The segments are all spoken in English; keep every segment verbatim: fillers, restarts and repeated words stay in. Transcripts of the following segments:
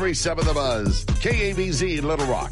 three point seven The Buzz, K A B Z, Little Rock.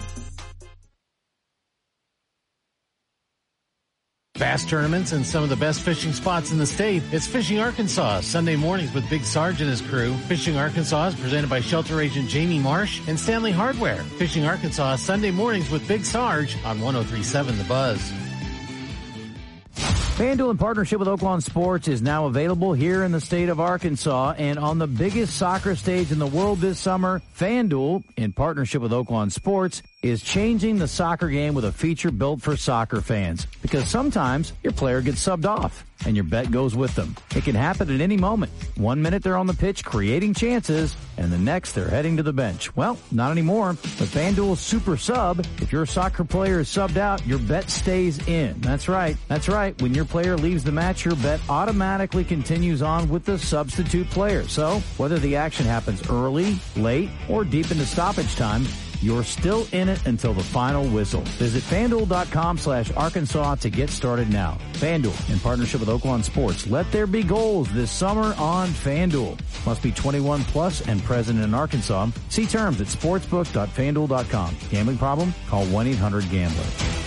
Bass tournaments and some of the best fishing spots in the state. It's Fishing Arkansas, Sunday mornings with Big Sarge and his crew. Fishing Arkansas is presented by Shelter Agent Jamie Marsh and Stanley Hardware. Fishing Arkansas, Sunday mornings with Big Sarge on one oh three point seven The Buzz. FanDuel, in partnership with Oaklawn Sports, is now available here in the state of Arkansas. And on the biggest soccer stage in the world this summer, FanDuel, in partnership with Oaklawn Sports, is changing the soccer game with a feature built for soccer fans. Because sometimes your player gets subbed off and your bet goes with them. It can happen at any moment. One minute they're on the pitch creating chances, and the next they're heading to the bench. Well, not anymore. With FanDuel's Super Sub, if your soccer player is subbed out, your bet stays in. That's right. That's right. When your player leaves the match, your bet automatically continues on with the substitute player. So, whether the action happens early, late, or deep into stoppage time, you're still in it until the final whistle. Visit FanDuel.com slash Arkansas to get started now. FanDuel, in partnership with Oaklawn Sports. Let there be goals this summer on FanDuel. Must be twenty-one plus and present in Arkansas. See terms at sportsbook dot fan duel dot com. Gambling problem? Call one eight hundred gambler.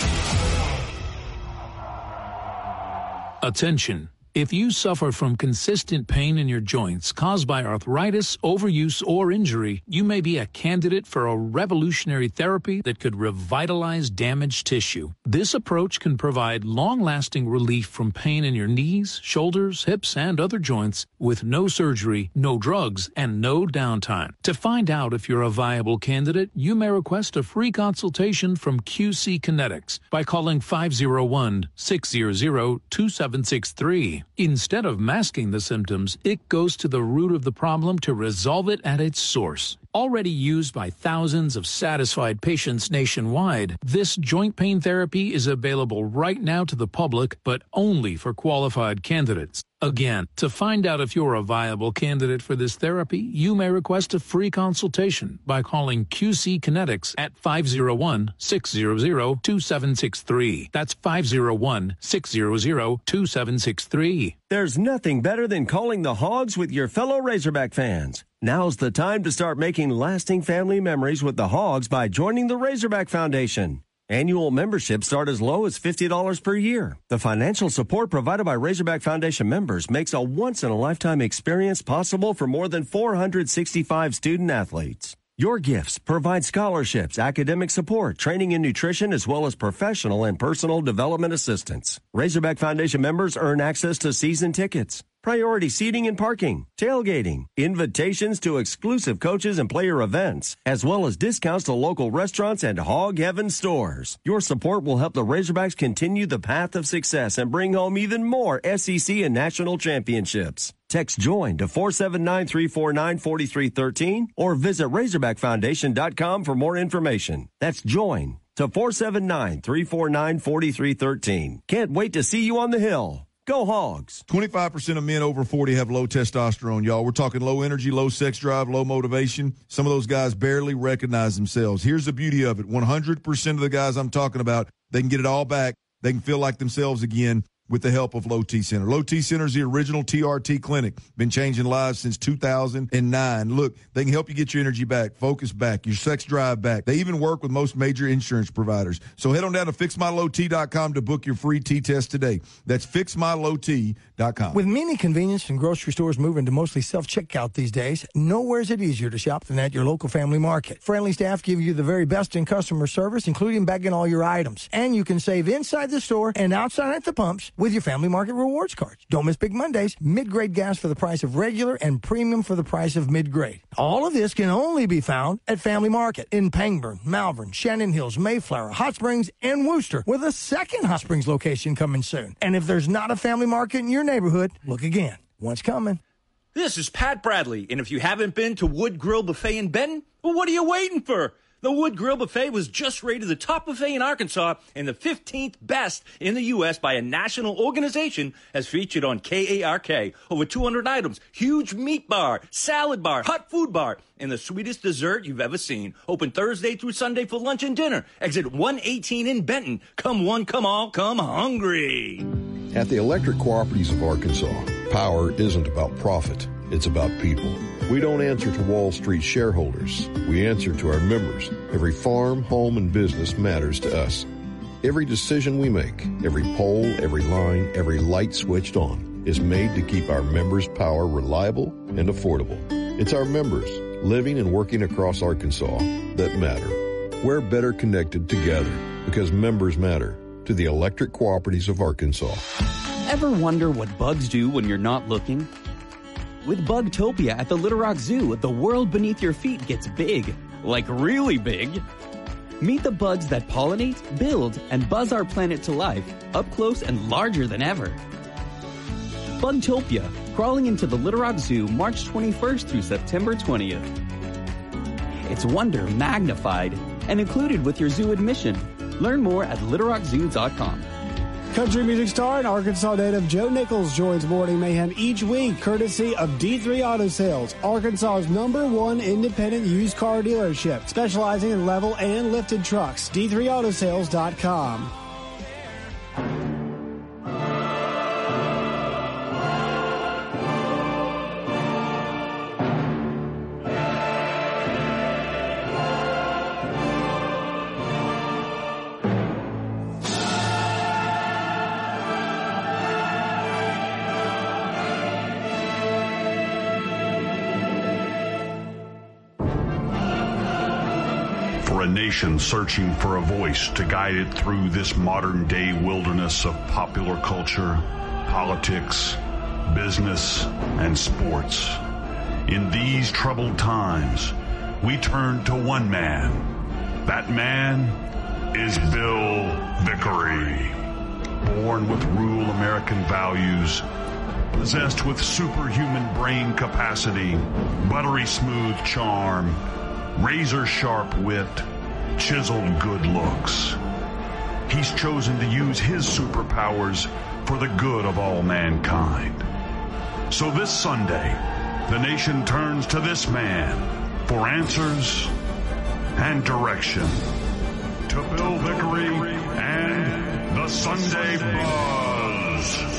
Attention. If you suffer from consistent pain in your joints caused by arthritis, overuse, or injury, you may be a candidate for a revolutionary therapy that could revitalize damaged tissue. This approach can provide long-lasting relief from pain in your knees, shoulders, hips, and other joints with no surgery, no drugs, and no downtime. To find out if you're a viable candidate, you may request a free consultation from Q C Kinetics by calling five oh one, six hundred, two seven six three. Instead of masking the symptoms, it goes to the root of the problem to resolve it at its source. Already used by thousands of satisfied patients nationwide, this joint pain therapy is available right now to the public, but only for qualified candidates. Again, to find out if you're a viable candidate for this therapy, you may request a free consultation by calling Q C Kinetics at five oh one, six hundred, two seven six three. That's five oh one, six hundred, two seven six three. There's nothing better than calling the Hogs with your fellow Razorback fans. Now's the time to start making lasting family memories with the Hogs by joining the Razorback Foundation. Annual memberships start as low as fifty dollars per year. The financial support provided by Razorback Foundation members makes a once-in-a-lifetime experience possible for more than four hundred sixty-five student athletes. Your gifts provide scholarships, academic support, training and nutrition, as well as professional and personal development assistance. Razorback Foundation members earn access to season tickets, priority seating and parking, tailgating, invitations to exclusive coaches and player events, as well as discounts to local restaurants and Hog Heaven stores. Your support will help the Razorbacks continue the path of success and bring home even more S E C and national championships. Text JOIN to four seven nine, three four nine, four three one three or visit razorback foundation dot com for more information. That's JOIN to four seven nine, three four nine, four three one three. Can't wait to see you on the Hill. Go Hogs. twenty-five percent of men over forty have low testosterone, y'all. We're talking low energy, low sex drive, low motivation. Some of those guys barely recognize themselves. Here's the beauty of it. one hundred percent of the guys I'm talking about, they can get it all back. They can feel like themselves again with the help of Low T Center. Low T Center is the original T R T clinic. Been changing lives since two thousand nine. Look, they can help you get your energy back, focus back, your sex drive back. They even work with most major insurance providers. So head on down to fix my low t dot com to book your free T-test today. That's fix my low t dot com. With many convenience and grocery stores moving to mostly self-checkout these days, nowhere is it easier to shop than at your local Family Market. Friendly staff give you the very best in customer service, including bagging all your items. And you can save inside the store and outside at the pumps with your Family Market rewards cards. Don't miss Big Mondays. Mid-grade gas for the price of regular and premium for the price of mid-grade. All of this can only be found at Family Market in Pangburn, Malvern, Shannon Hills, Mayflower, Hot Springs, and Worcester, with a second Hot Springs location coming soon. And if there's not a Family Market in your neighborhood, look again. One's coming. This is Pat Bradley, and if you haven't been to Wood Grill Buffet in Benton, well, what are you waiting for? The Wood Grill Buffet was just rated the top buffet in Arkansas and the fifteenth best in the U S by a national organization, as featured on K A R K. Over two hundred items, huge meat bar, salad bar, hot food bar, and the sweetest dessert you've ever seen. Open Thursday through Sunday for lunch and dinner. Exit one eighteen in Benton. Come one, come all, come hungry. At the Electric Cooperatives of Arkansas, power isn't about profit. It's about people. We don't answer to Wall Street shareholders. We answer to our members. Every farm, home, and business matters to us. Every decision we make, every pole, every line, every light switched on is made to keep our members' power reliable and affordable. It's our members, living and working across Arkansas, that matter. We're better connected together because members matter to the electric cooperatives of Arkansas. Ever wonder what bugs do when you're not looking? With Bugtopia at the Little Rock Zoo, the world beneath your feet gets big. Like really big. Meet the bugs that pollinate, build, and buzz our planet to life, up close and larger than ever. Bugtopia, crawling into the Little Rock Zoo March twenty-first through September twentieth. It's wonder magnified and included with your zoo admission. Learn more at little rock zoo dot com. Country music star and Arkansas native Joe Nichols joins Morning Mayhem each week, courtesy of D three Auto Sales, Arkansas's number one independent used car dealership, specializing in level and lifted trucks. D three auto sales dot com. A nation searching for a voice to guide it through this modern-day wilderness of popular culture, politics, business, and sports. In these troubled times, we turn to one man. That man is Bill Vickery. Born with rural American values, possessed with superhuman brain capacity, buttery smooth charm, razor-sharp wit, chiseled good looks. He's chosen to use his superpowers for the good of all mankind. So this Sunday, the nation turns to this man for answers and direction. To Bill Vickery and the Sunday Buzz.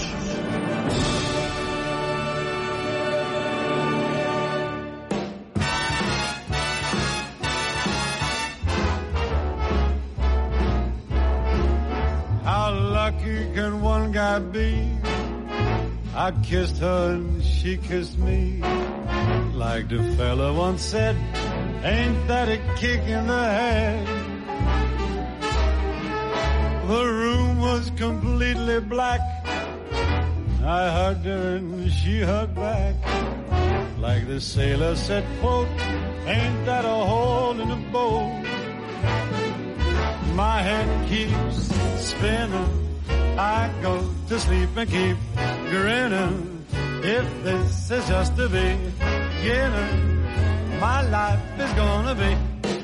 Lucky can one guy be? I kissed her and she kissed me. Like the fella once said, ain't that a kick in the head? The room was completely black. I hugged her and she hugged back. Like the sailor said, quote, ain't that a hole in a boat? My head keeps spinning. I go to sleep and keep grinning. If this is just the beginning, my life is gonna be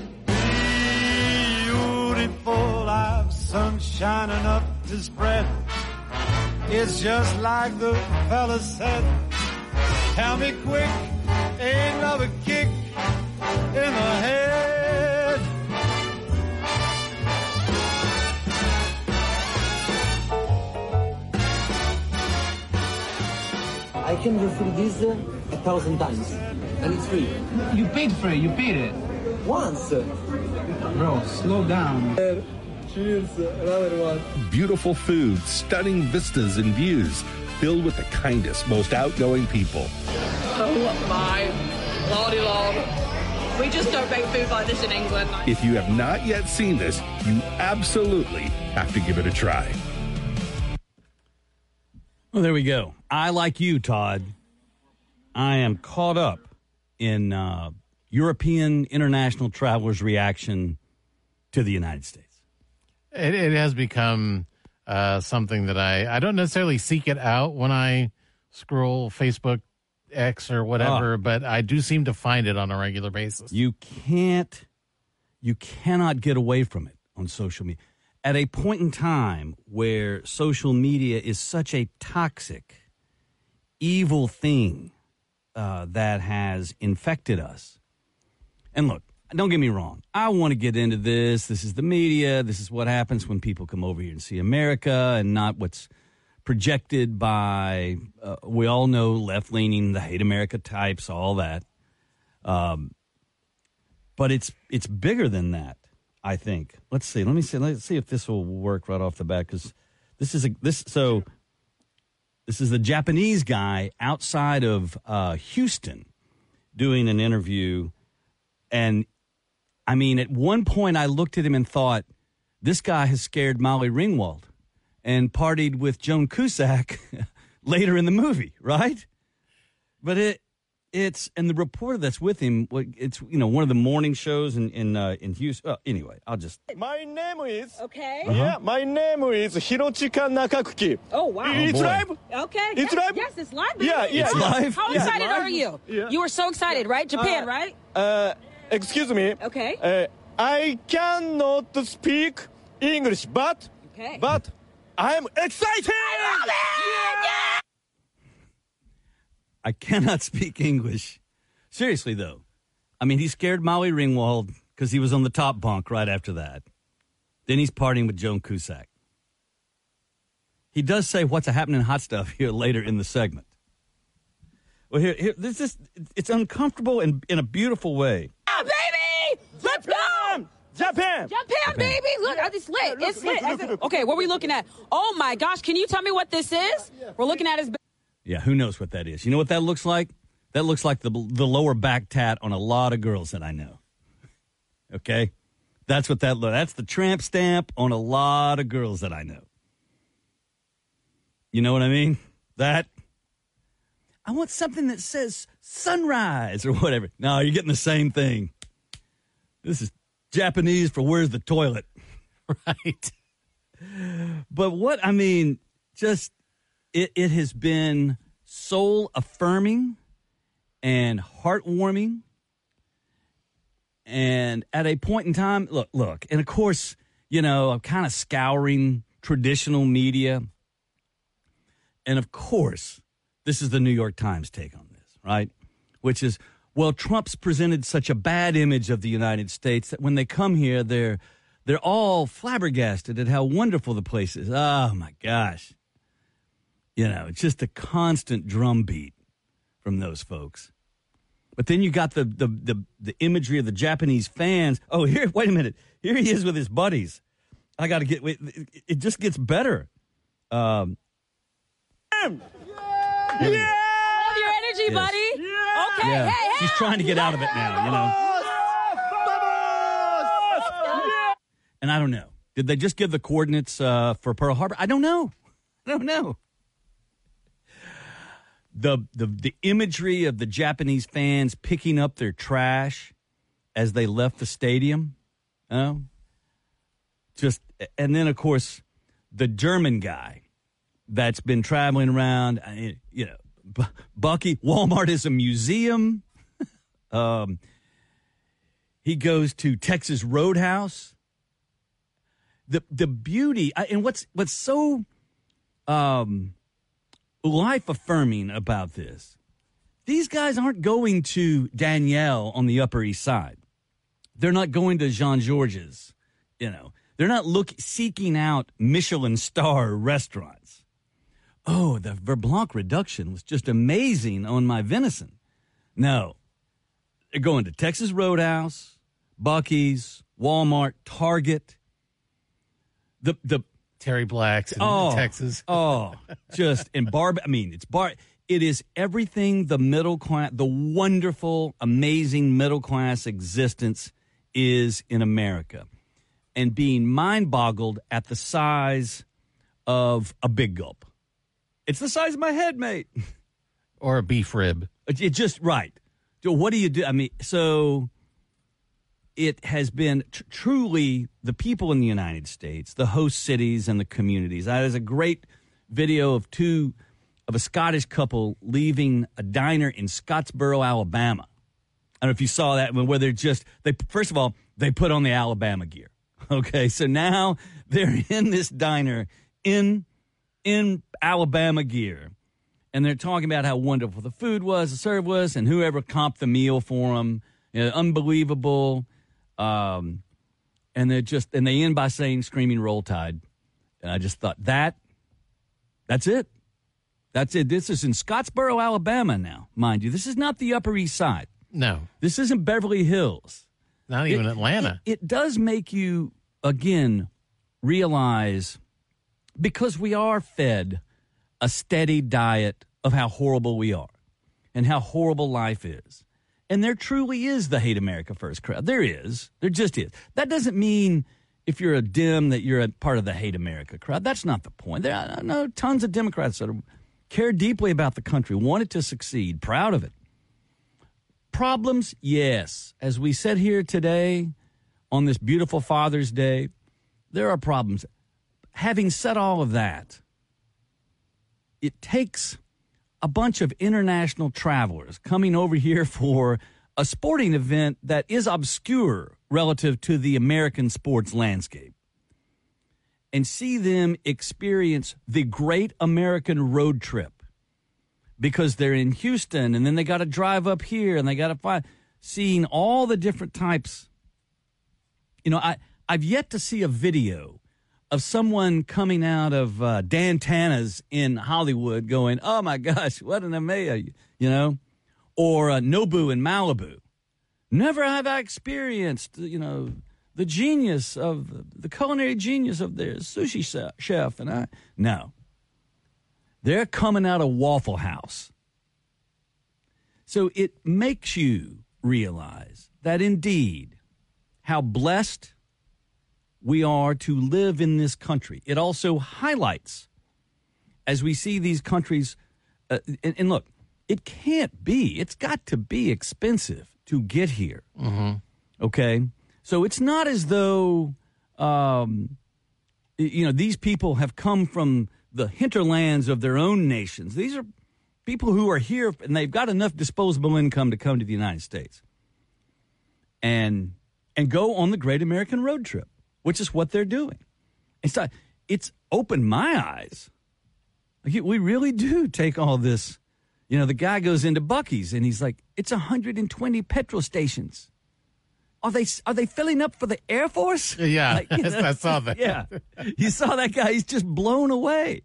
beautiful. I've sunshine enough to spread. It's just like the fella said. Tell me quick, ain't another kick in the head. I can refill this uh, a thousand times, and it's free. You paid for it, you paid it. Once. Bro, slow down. Cheers, another one. Beautiful food, stunning vistas and views, filled with the kindest, most outgoing people. Oh my lordy lord. We just don't make food like this in England. If you have not yet seen this, you absolutely have to give it a try. Well, there we go. I, like you, Todd, I am caught up in uh, European international travelers' reaction to the United States. It, it has become uh, something that I, I don't necessarily seek it out when I scroll Facebook, X, or whatever, uh, but I do seem to find it on a regular basis. You can't, you cannot get away from it on social media. At a point in time where social media is such a toxic, evil thing uh, that has infected us. And look, don't get me wrong. I want to get into this. This is the media. This is what happens when people come over here and see America and not what's projected by, uh, we all know, left-leaning, the hate America types, all that. Um, but it's it's bigger than that, I think. Let's see. Let me see. Let's see if this will work right off the bat, because this is a this. So this is the Japanese guy outside of uh, Houston doing an interview, and I mean, at one point I looked at him and thought, this guy has scared Molly Ringwald and partied with Joan Cusack later in the movie, right? But it it's and the reporter that's with him, it's you know one of the morning shows in in uh, in Houston. Oh, anyway, I'll just. My name is. Okay. Uh-huh. Yeah, my name is Hirochika Nakakuki. Oh wow! It's oh, live. Okay. It's yes, live. Yes, it's live. Baby. Yeah, yeah. It's live. How yeah. excited live. are you? Yeah. You were so excited, right? Japan, uh, right? Uh, excuse me. Okay. Uh, I cannot speak English, but okay. but I'm excited. I love it. Yeah. I cannot speak English. Seriously, though. I mean, he scared Molly Ringwald because he was on the top bunk right after that. Then he's partying with Joan Cusack. He does say what's a happening hot stuff here later in the segment. Well, here, here this is, it's uncomfortable in, in a beautiful way. Yeah, baby! Let's go! Japan! Japan, baby! Look, it's lit. It's lit. Okay, what are we looking at? Oh, my gosh. Can you tell me what this is? We're looking at his... Yeah, who knows what that is? You know what that looks like? That looks like the the lower back tat on a lot of girls that I know. Okay? That's what that looks. That's the tramp stamp on a lot of girls that I know. You know what I mean? That. I want something that says sunrise or whatever. No, you're getting the same thing. This is Japanese for where's the toilet? Right? But what, I mean, just, it, it has been soul affirming and heartwarming. And at a point in time, look, look, and of course, you know, I'm kind of scouring traditional media. And of course, this is the New York Times take on this, right? Which is, well, Trump's presented such a bad image of the United States that when they come here, they're they're all flabbergasted at how wonderful the place is. Oh, my gosh. You know, it's just a constant drumbeat from those folks. But then you got the, the the the imagery of the Japanese fans. Oh, here, wait a minute. Here he is with his buddies. I got to get, it just gets better. Um, yeah. I love your energy, yes. buddy. Yeah. Okay, yeah. hey, hey. She's trying to get out of it now, you know. And I don't know. Did they just give the coordinates uh, for Pearl Harbor? I don't know. I don't know. The, the the imagery of the Japanese fans picking up their trash as they left the stadium, you know? Just, and then, of course, the German guy that's been traveling around, you know, B- Bucky, Walmart is a museum. um, he goes to Texas Roadhouse. The the beauty, and what's what's so um, life-affirming about this, these guys aren't going to Danielle on the Upper East Side. They're not going to Jean-Georges, you know. They're not look, seeking out Michelin star restaurants. Oh, the Verblanc reduction was just amazing on my venison. No. They're going to Texas Roadhouse, Buc-ee's, Walmart, Target. The the Terry Black's in oh, Texas. oh, just in bar. I mean, it's bar. It is everything the middle class, the wonderful, amazing middle class existence is in America, and being mind boggled at the size of a Big Gulp. It's the size of my head, mate. Or a beef rib. It, it just right. So what do you do? I mean, so. It has been tr- truly the people in the United States, the host cities and the communities. Uh, there's a great video of two, of a Scottish couple leaving a diner in Scottsboro, Alabama. I don't know if you saw that, where they're just, they first of all, they put on the Alabama gear. Okay, so now they're in this diner in, in Alabama gear, and they're talking about how wonderful the food was, the serve was, and whoever comped the meal for them. You know, unbelievable. Um, and they just, and they end by saying screaming Roll Tide. And I just thought that, that's it. That's it. This is in Scottsboro, Alabama now, mind you. This is not the Upper East Side. No. This isn't Beverly Hills. Not even it, Atlanta. It, it does make you, again, realize, because we are fed a steady diet of how horrible we are and how horrible life is. And there truly is the Hate America First crowd. There is. There just is. That doesn't mean if you're a Dem that you're a part of the Hate America crowd. That's not the point. There are no, tons of Democrats that are, care deeply about the country, want it to succeed, proud of it. Problems, yes. As we sit here today on this beautiful Father's Day, there are problems. Having said all of that, it takes a bunch of international travelers coming over here for a sporting event that is obscure relative to the American sports landscape and see them experience the great American road trip because they're in Houston and then they got to drive up here and they got to find, seeing all the different types. You know, I, I've yet to see a video of someone coming out of uh, Dan Tana's in Hollywood going, oh, my gosh, what an amazing, you know, or uh, Nobu in Malibu. Never have I experienced, you know, the genius of, the culinary genius of their sushi chef. And I, no. They're coming out of Waffle House. So it makes you realize that indeed how blessed we are to live in this country. It also highlights, as we see these countries, uh, and, and look, it can't be, it's got to be expensive to get here. Mm-hmm. Okay? So it's not as though, um, you know, these people have come from the hinterlands of their own nations. These are people who are here, and they've got enough disposable income to come to the United States and and go on the Great American Road Trip, which is what they're doing. It's not, it's opened my eyes. Like, we really do take all this. You know, the guy goes into Buc-ee's and he's like, it's one hundred twenty petrol stations. Are they are they filling up for the Air Force? Yeah, like, you know, I saw that. Yeah, you saw that guy. He's just blown away.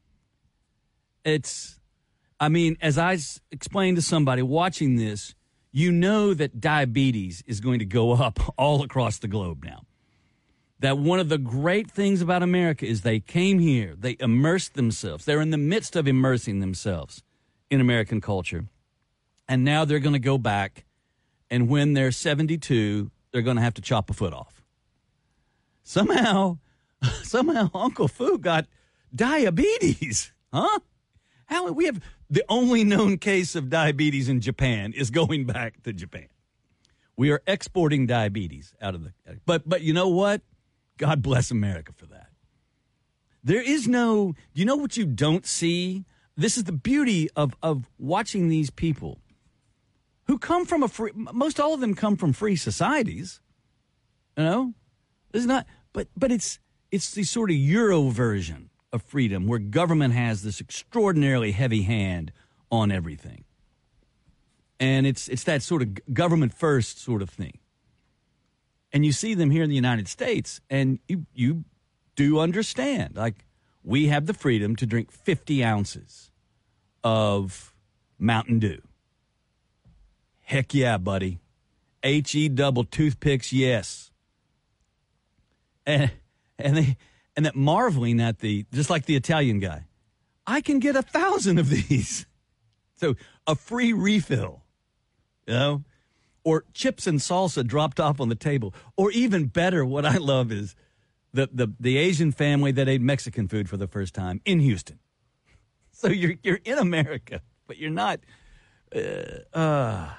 It's, I mean, as I explained to somebody watching this, you know that diabetes is going to go up all across the globe now. That one of the great things about America is they came here, they immersed themselves. They're in the midst of immersing themselves in American culture. And now they're going to go back, and when they're seventy-two, they're going to have to chop a foot off. Somehow, somehow Uncle Fu got diabetes. Huh? How we have the only known case of diabetes in Japan is going back to Japan. We are exporting diabetes out of the, but but you know what? God bless America for that. There is no, you know what you don't see? This is the beauty of, of watching these people who come from a free, most all of them come from free societies. You know? This is not, but but it's it's the sort of Euro version of freedom where government has this extraordinarily heavy hand on everything. And it's it's that sort of government first sort of thing. And you see them here in the United States, and you you do understand, like, we have the freedom to drink fifty ounces of Mountain Dew. Heck yeah, buddy. H E double toothpicks, yes. And and they and that marveling at the, just like the Italian guy, I can get a thousand of these. So a free refill, you know? Or chips and salsa dropped off on the table. Or even better, what I love is the, the, the Asian family that ate Mexican food for the first time in Houston. So you're you're in America, but you're not. Uh, uh,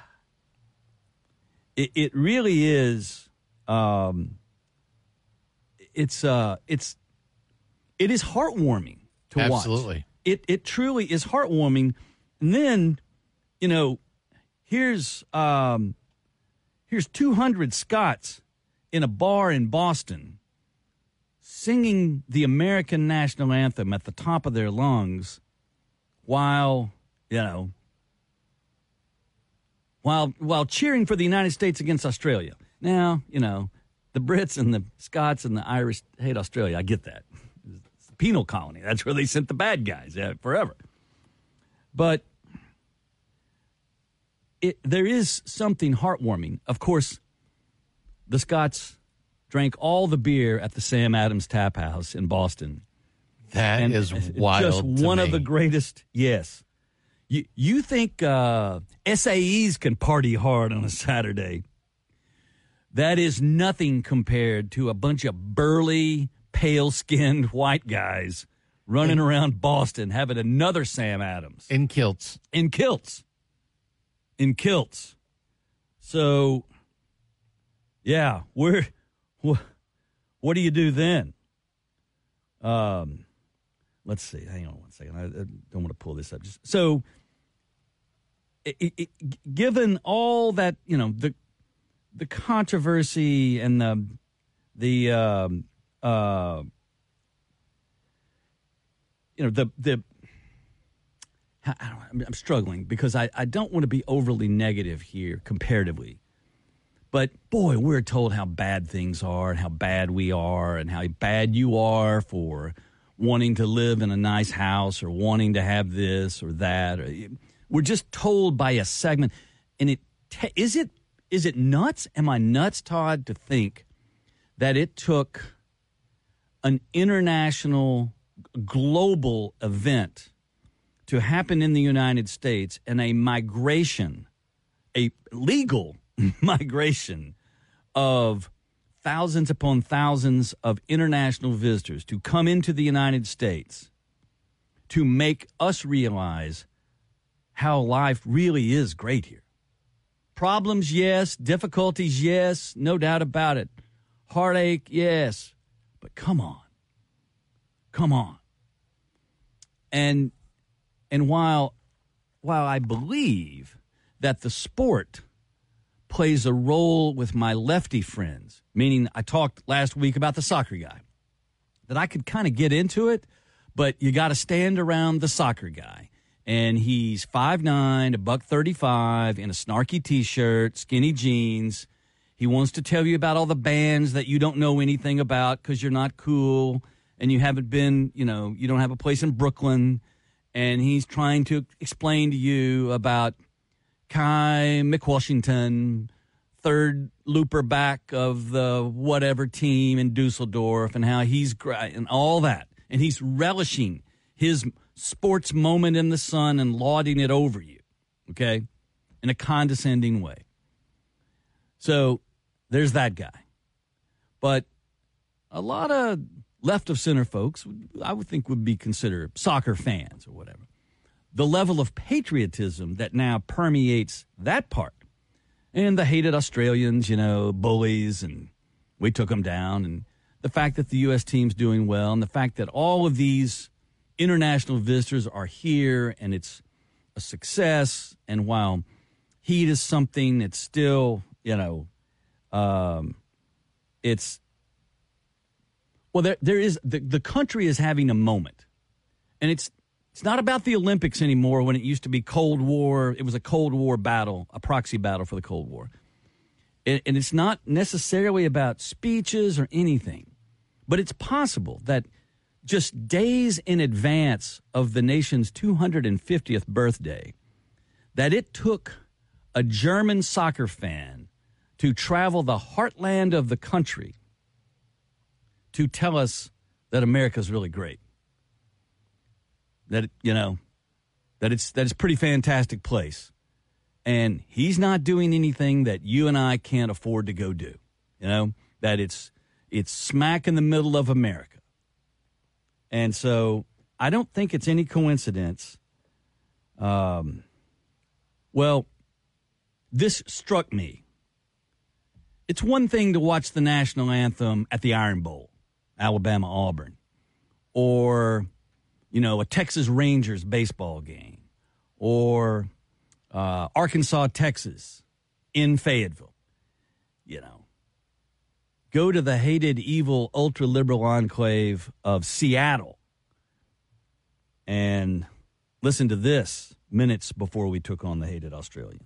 it it really is. Um, it's uh it's it is heartwarming to watch. Absolutely. It it truly is heartwarming. And then, you know, here's um. Here's two hundred Scots in a bar in Boston singing the American national anthem at the top of their lungs while, you know, while while cheering for the United States against Australia. Now, you know, the Brits and the Scots and the Irish hate Australia. I get that. It's a penal colony. That's where they sent the bad guys uh, forever. But it, there is something heartwarming. Of course, the Scots drank all the beer at the Sam Adams Tap House in Boston. That and is wild. Just to one me. of the greatest. Yes. You, you think uh, S A Es can party hard on a Saturday? That is nothing compared to a bunch of burly, pale-skinned white guys running in, around Boston having another Sam Adams. In kilts. In kilts. In kilts. So, yeah, we're, wh- what do you do then? Um, let's see. Hang on one second. I, I don't want to pull this up. Just so, it, it, it, given all that, you know, the the controversy and the the um, uh, you know the the I don't, I'm struggling because I, I don't want to be overly negative here comparatively. But, boy, we're told how bad things are and how bad we are and how bad you are for wanting to live in a nice house or wanting to have this or that. We're just told by a segment. And it is it is it nuts? Am I nuts, Todd, to think that it took an international, global event to happen in the United States and a migration, a legal migration of thousands upon thousands of international visitors to come into the United States to make us realize how life really is great here. Problems, yes. Difficulties, yes. No doubt about it. Heartache, yes. But come on. Come on. And and while while I believe that the sport plays a role with my lefty friends, meaning I talked last week about the soccer guy, that I could kind of get into it, but you got to stand around the soccer guy. And he's five nine, a buck thirty-five, in a snarky T-shirt, skinny jeans. He wants to tell you about all the bands that you don't know anything about because you're not cool and you haven't been, you know, you don't have a place in Brooklyn. And he's trying to explain to you about Kai McWashington, third looper back of the whatever team in Dusseldorf, and how he's great and all that. And he's relishing his sports moment in the sun and lauding it over you, okay, in a condescending way. So there's that guy. But a lot of left of center folks, I would think, would be considered soccer fans or whatever. The level of patriotism that now permeates that part. And the hated Australians, you know, bullies, and we took them down. And the fact that the U S team's doing well, and the fact that all of these international visitors are here, and it's a success. And while heat is something that's still, you know, um, it's, well, there there is, the, the country is having a moment. And it's, It's not about the Olympics anymore when it used to be Cold War. It was a Cold War battle, a proxy battle for the Cold War. And, and it's not necessarily about speeches or anything. But it's possible that just days in advance of the nation's two hundred fiftieth birthday, that it took a German soccer fan to travel the heartland of the country to tell us that America's really great. That, you know, that it's that it's a pretty fantastic place. And he's not doing anything that you and I can't afford to go do. You know, that it's it's smack in the middle of America. And so I don't think it's any coincidence. Um, well, this struck me. It's one thing to watch the national anthem at the Iron Bowl, Alabama-Auburn, or, you know, a Texas Rangers baseball game, or uh, Arkansas, Texas, in Fayetteville. You know, go to the hated, evil, ultra-liberal enclave of Seattle and listen to this minutes before we took on the hated Australians.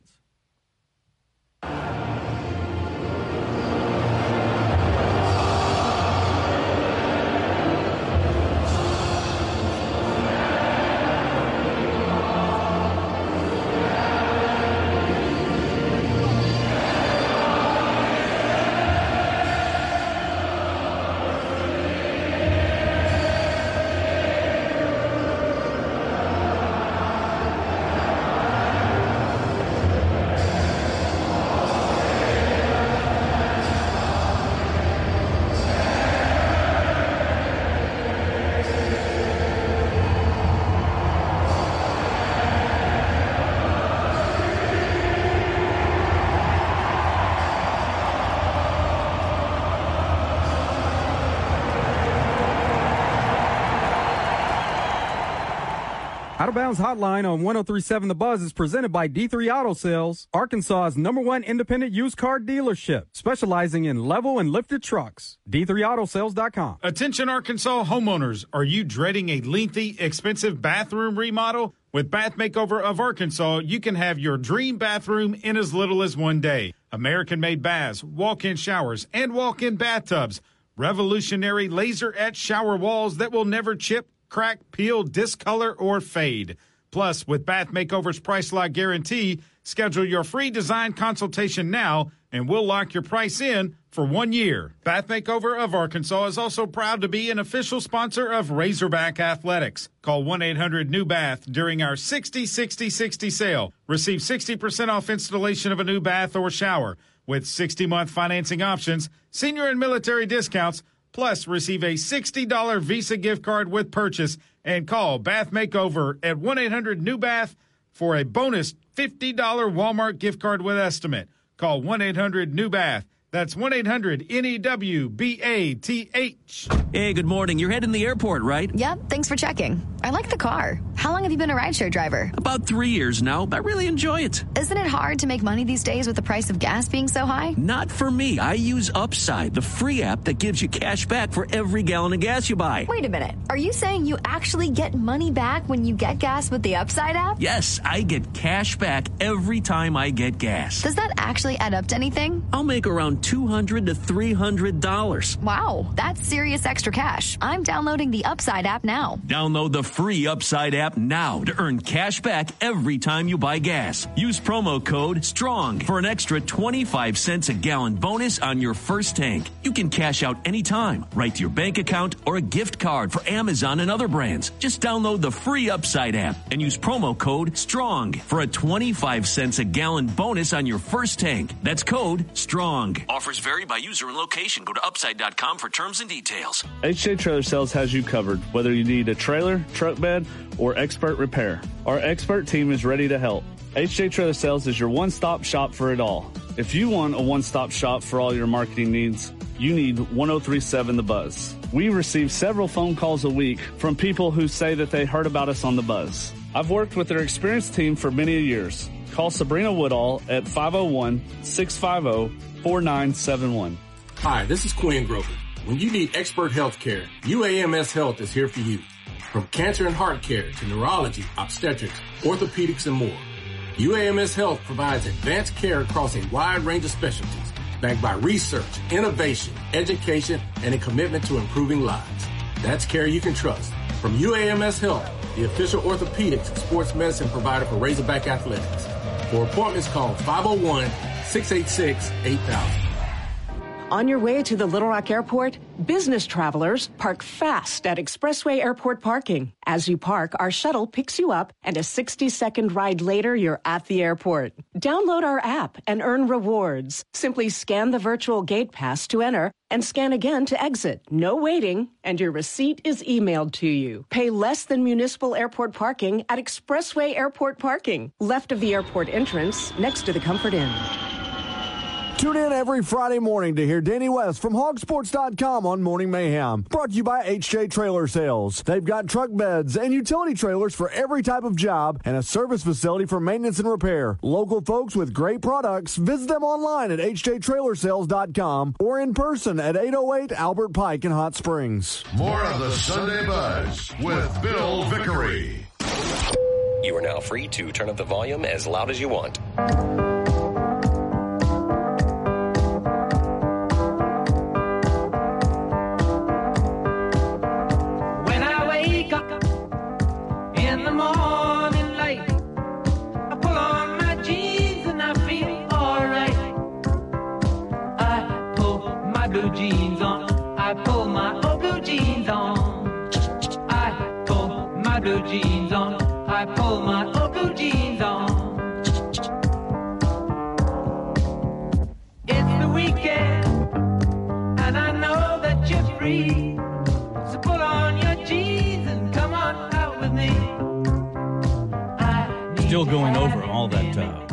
Out of Bounds Hotline on one oh three point seven The Buzz is presented by D three Auto Sales, Arkansas's number one independent used car dealership, specializing in level and lifted trucks. D three auto sales dot com. Attention Arkansas homeowners, are you dreading a lengthy, expensive bathroom remodel? With Bath Makeover of Arkansas, you can have your dream bathroom in as little as one day. American-made baths, walk-in showers, and walk-in bathtubs. Revolutionary laser-etched shower walls that will never chip, crack, peel, discolor, or fade. Plus, with Bath Makeover's Price Lock Guarantee, schedule your free design consultation now, and we'll lock your price in for one year. Bath Makeover of Arkansas is also proud to be an official sponsor of Razorback Athletics. Call one eight hundred new bath during our sixty sixty sixty sale. Receive sixty percent off installation of a new bath or shower. With sixty-month financing options, senior and military discounts, plus receive a sixty dollars Visa gift card with purchase, and call Bath Makeover at one eight hundred new bath for a bonus fifty dollars Walmart gift card with estimate. Call one eight hundred new bath. That's one eight hundred N E W B A T H. Hey, good morning. You're heading to the airport, right? Yep, thanks for checking. I like the car. How long have you been a rideshare driver? About three years now. I really enjoy it. Isn't it hard to make money these days with the price of gas being so high? Not for me. I use Upside, the free app that gives you cash back for every gallon of gas you buy. Wait a minute. Are you saying you actually get money back when you get gas with the Upside app? Yes, I get cash back every time I get gas. Does that actually add up to anything? I'll make around two hundred to three hundred dollars. Wow, that's serious extra cash. I'm downloading the Upside app now. Download the free Upside app now to earn cash back every time you buy gas. Use promo code STRONG for an extra twenty-five cents a gallon bonus on your first tank. You can cash out anytime, right to your bank account or a gift card for Amazon and other brands. Just download the free Upside app and use promo code STRONG for a twenty-five cents a gallon bonus on your first tank. That's code STRONG. Offers vary by user and location. Go to upside dot com for terms and details. H J Trailer Sales has you covered, whether you need a trailer, truck bed, or expert repair. Our expert team is ready to help. H J Trailer Sales is your one-stop shop for it all. If you want a one-stop shop for all your marketing needs, you need one oh three point seven The Buzz. We receive several phone calls a week from people who say that they heard about us on The Buzz. I've worked with their experienced team for many years. Call Sabrina Woodall at five oh one, six five oh, four nine seven one. Hi, this is Quinn Grover. When you need expert health care, U A M S Health is here for you. From cancer and heart care to neurology, obstetrics, orthopedics, and more, U A M S Health provides advanced care across a wide range of specialties, backed by research, innovation, education, and a commitment to improving lives. That's care you can trust. From U A M S Health, the official orthopedics and sports medicine provider for Razorback Athletics. For appointments, call five oh one, six eight six, eight thousand. On your way to the Little Rock Airport, business travelers park fast at Expressway Airport parking. As you park, our shuttle picks you up, and a sixty-second ride later, you're at the airport. Download our app and earn rewards. Simply scan the virtual gate pass to enter and scan again to exit. No waiting, and your receipt is emailed to you. Pay less than municipal airport parking at Expressway Airport parking, left of the airport entrance, next to the Comfort Inn. Tune in every Friday morning to hear Danny West from hog sports dot com on Morning Mayhem. Brought to you by H J Trailer Sales. They've got truck beds and utility trailers for every type of job and a service facility for maintenance and repair. Local folks with great products. Visit them online at H J Trailer Sales dot com or in person at eight oh eight Albert Pike in Hot Springs. More of the Sunday Buzz with Bill Vickery. You are now free to turn up the volume as loud as you want. Jeans on, I pull my old blue jeans on. I pull my blue jeans on, I pull my old blue jeans on. It's the weekend, and I know that you're free. So put on your jeans and come on out with me. Still going over all that, uh,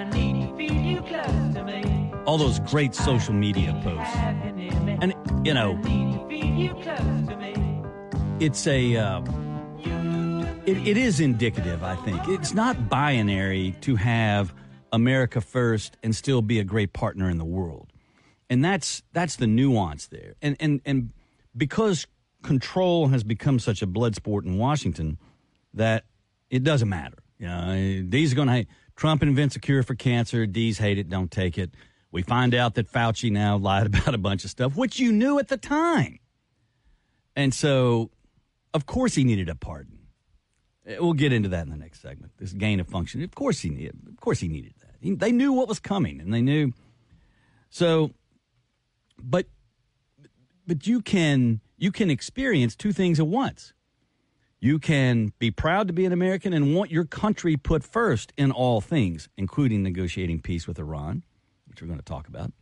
all those great social media posts. And, you know, it's a, uh, it, it is indicative, I think. It's not binary to have America first and still be a great partner in the world. And that's that's the nuance there. And and and because control has become such a blood sport in Washington that it doesn't matter. You know, D's going to hate. Trump invents a cure for cancer. D's hate it, don't take it. We find out that Fauci now lied about a bunch of stuff, which you knew at the time. And so, of course he needed a pardon. We'll get into that in the next segment, this gain of function. Of course he needed, of course he needed that. He, they knew what was coming, and they knew. So, but but you can you can experience two things at once. You can be proud to be an American and want your country put first in all things, including negotiating peace with Iran, which we're going to talk about.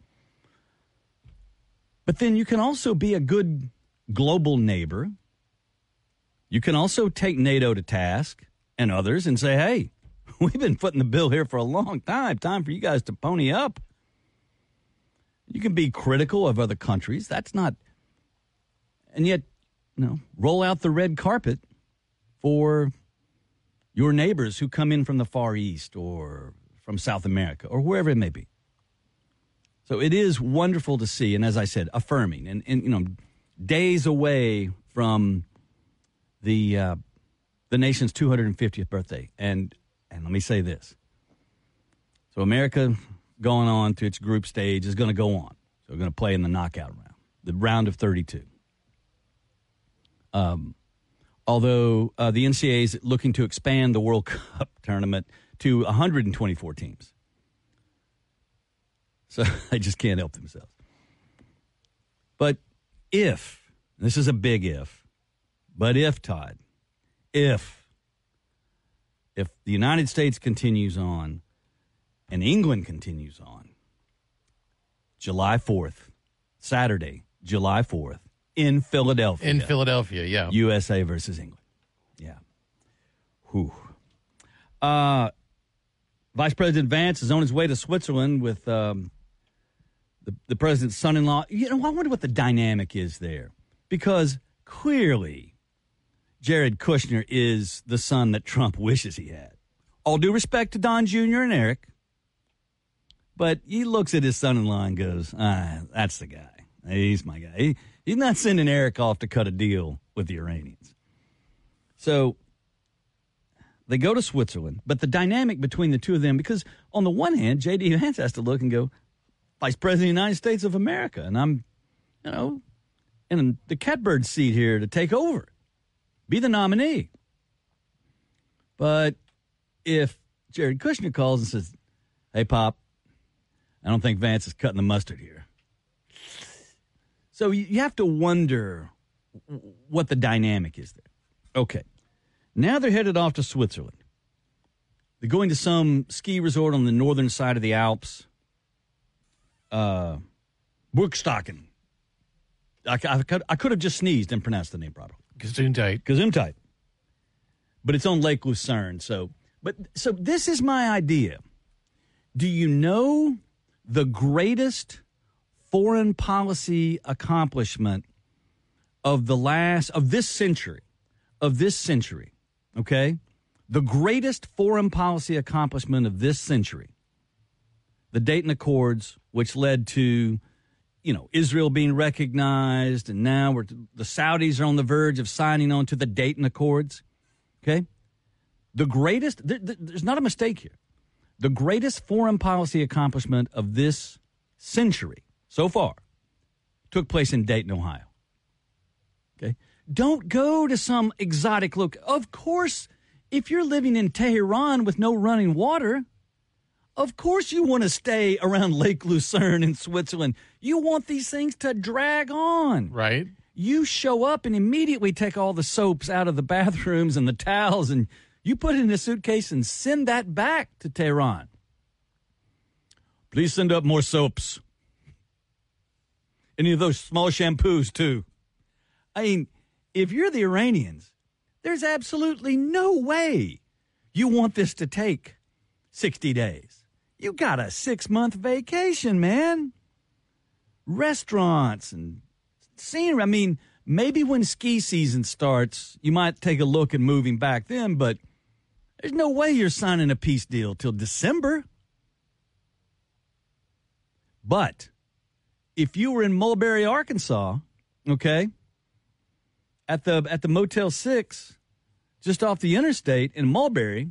But then you can also be a good global neighbor. You can also take NATO to task and others and say, hey, we've been footing the bill here for a long time. Time for you guys to pony up. You can be critical of other countries. That's not, and yet, you know, roll out the red carpet for your neighbors who come in from the Far East or from South America or wherever it may be. So it is wonderful to see, and as I said, affirming, and, and you know, days away from the uh, the nation's two hundred fiftieth birthday. And and let me say this. So America going on to its group stage is going to go on. So we're going to play in the knockout round, the round of thirty-two. Um, although uh, the N C A A is looking to expand the World Cup tournament to one hundred twenty-four teams. So they just can't help themselves. But if, this is a big if, but if, Todd, if, if the United States continues on and England continues on, July fourth, Saturday, July fourth, in Philadelphia. In Philadelphia, yeah. U S A versus England. Yeah. Whew. Uh, Vice President Vance is on his way to Switzerland with um, the, the president's son-in-law. You know, I wonder what the dynamic is there. Because clearly, Jared Kushner is the son that Trump wishes he had. All due respect to Don Junior and Eric. But he looks at his son-in-law and goes, ah, that's the guy. He's my guy. He, he's not sending Eric off to cut a deal with the Iranians. So they go to Switzerland, but the dynamic between the two of them, because on the one hand, J D. Vance has to look and go, Vice President of the United States of America, and I'm, you know, in the catbird seat here to take over, be the nominee. But if Jared Kushner calls and says, hey, Pop, I don't think Vance is cutting the mustard here. So you have to wonder what the dynamic is there. Okay. Now they're headed off to Switzerland. They're going to some ski resort on the northern side of the Alps. Uh, Burgstocken. I, I, could, I could have just sneezed and pronounced the name properly. Gesundheit. Gesundheit. But it's on Lake Lucerne. So, but so this is my idea. Do you know the greatest foreign policy accomplishment of the last, of this century, of this century, okay? The greatest foreign policy accomplishment of this century, the Dayton Accords, which led to, you know, Israel being recognized, and now we're, the Saudis are on the verge of signing on to the Dayton Accords, okay? The greatest, th- th- there's not a mistake here. The greatest foreign policy accomplishment of this century so far took place in Dayton, Ohio. Okay? Don't go to some exotic look. Of course, if you're living in Tehran with no running water, of course you want to stay around Lake Lucerne in Switzerland. You want these things to drag on. Right. You show up and immediately take all the soaps out of the bathrooms and the towels, and you put it in a suitcase and send that back to Tehran. Please send up more soaps. Any of those small shampoos, too. I mean, if you're the Iranians, there's absolutely no way you want this to take sixty days. You got a six-month vacation, man. Restaurants and scenery. I mean, maybe when ski season starts, you might take a look at moving back then, but there's no way you're signing a peace deal till December. But if you were in Mulberry, Arkansas, okay, at the at the Motel six, just off the interstate in Mulberry,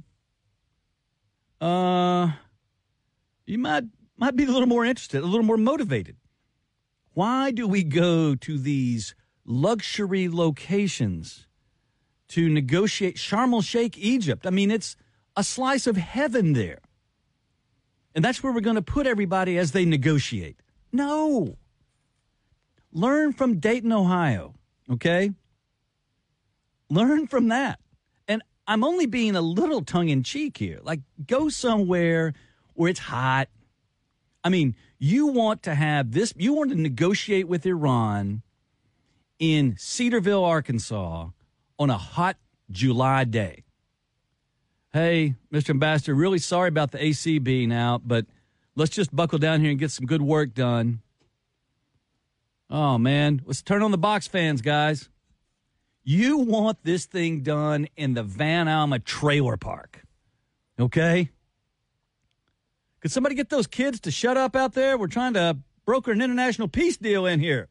uh, you might might be a little more interested, a little more motivated. Why do we go to these luxury locations to negotiate? Sharm el-Sheikh, Egypt. I mean, it's a slice of heaven there. And that's where we're going to put everybody as they negotiate. No. Learn from Dayton, Ohio, okay? Learn from that. And I'm only being a little tongue-in-cheek here. Like, go somewhere where it's hot. I mean, you want to have this, you want to negotiate with Iran in Cedarville, Arkansas on a hot July day. Hey, Mister Ambassador, really sorry about the A C being out, but let's just buckle down here and get some good work done. Oh, man, let's turn on the box fans, guys. You want this thing done in the Van Alma trailer park, okay? Could somebody get those kids to shut up out there? We're trying to broker an international peace deal in here.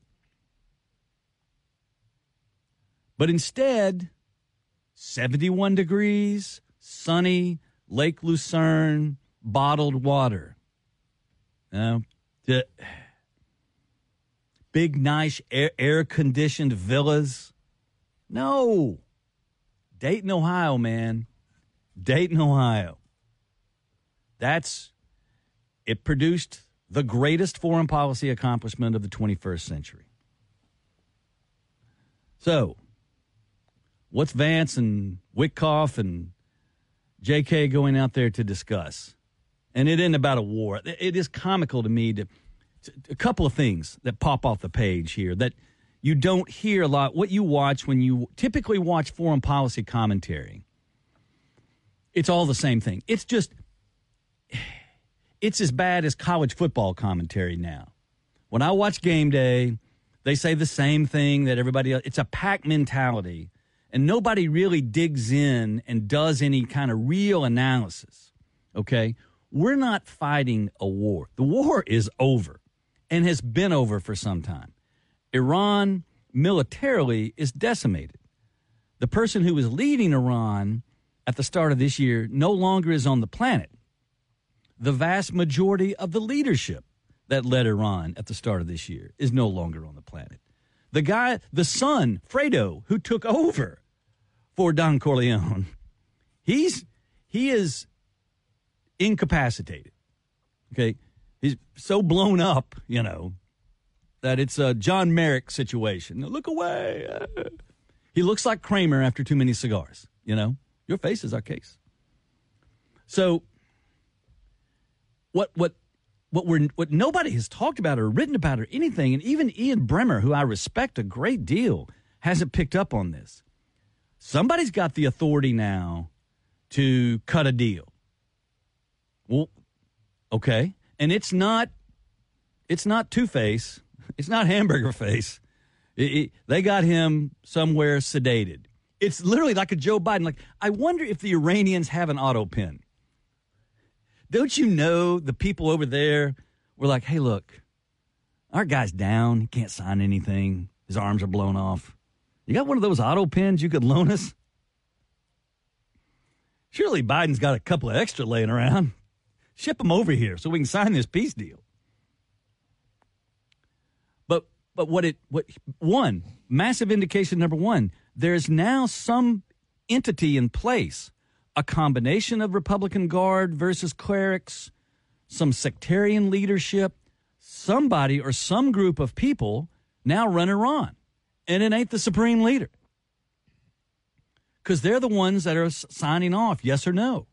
But instead, seventy-one degrees, sunny, Lake Lucerne, bottled water. You know, the big, nice, air, air-conditioned villas. No. Dayton, Ohio, man. Dayton, Ohio. That's, it produced the greatest foreign policy accomplishment of the twenty-first century. So, what's Vance and Witkoff and J K going out there to discuss? And it isn't about a war. It is comical to me to, to a couple of things that pop off the page here that you don't hear a lot. What you watch when you typically watch foreign policy commentary, it's all the same thing. It's just, it's as bad as college football commentary now. When I watch Game Day, they say the same thing that everybody else. It's a pack mentality. And nobody really digs in and does any kind of real analysis, okay? We're not fighting a war. The war is over and has been over for some time. Iran militarily is decimated. The person who was leading Iran at the start of this year no longer is on the planet. The vast majority of the leadership that led Iran at the start of this year is no longer on the planet. The guy, the son, Fredo, who took over for Don Corleone, he's he is incapacitated. Okay, he's so blown up, you know, that it's a John Merrick situation. Look away. He looks like Kramer after too many cigars. You know, your face is our case. So, what what what we're what nobody has talked about or written about or anything, and even Ian Bremmer, who I respect a great deal, hasn't picked up on this. Somebody's got the authority now to cut a deal. Well, okay. And it's not it's not Two-Face. It's not Hamburger Face. It, it, they got him somewhere sedated. It's literally like a Joe Biden. Like, I wonder if the Iranians have an auto pen. Don't you know the people over there were like, hey, look, our guy's down. He can't sign anything. His arms are blown off. You got one of those auto pens you could loan us? Surely Biden's got a couple of extra laying around. Ship them over here so we can sign this peace deal. But but what it what one massive indication number one, there's now some entity in place, a combination of Republican Guard versus clerics, some sectarian leadership, somebody or some group of people now run Iran. And it ain't the supreme leader. Because they're the ones that are signing off, yes or no.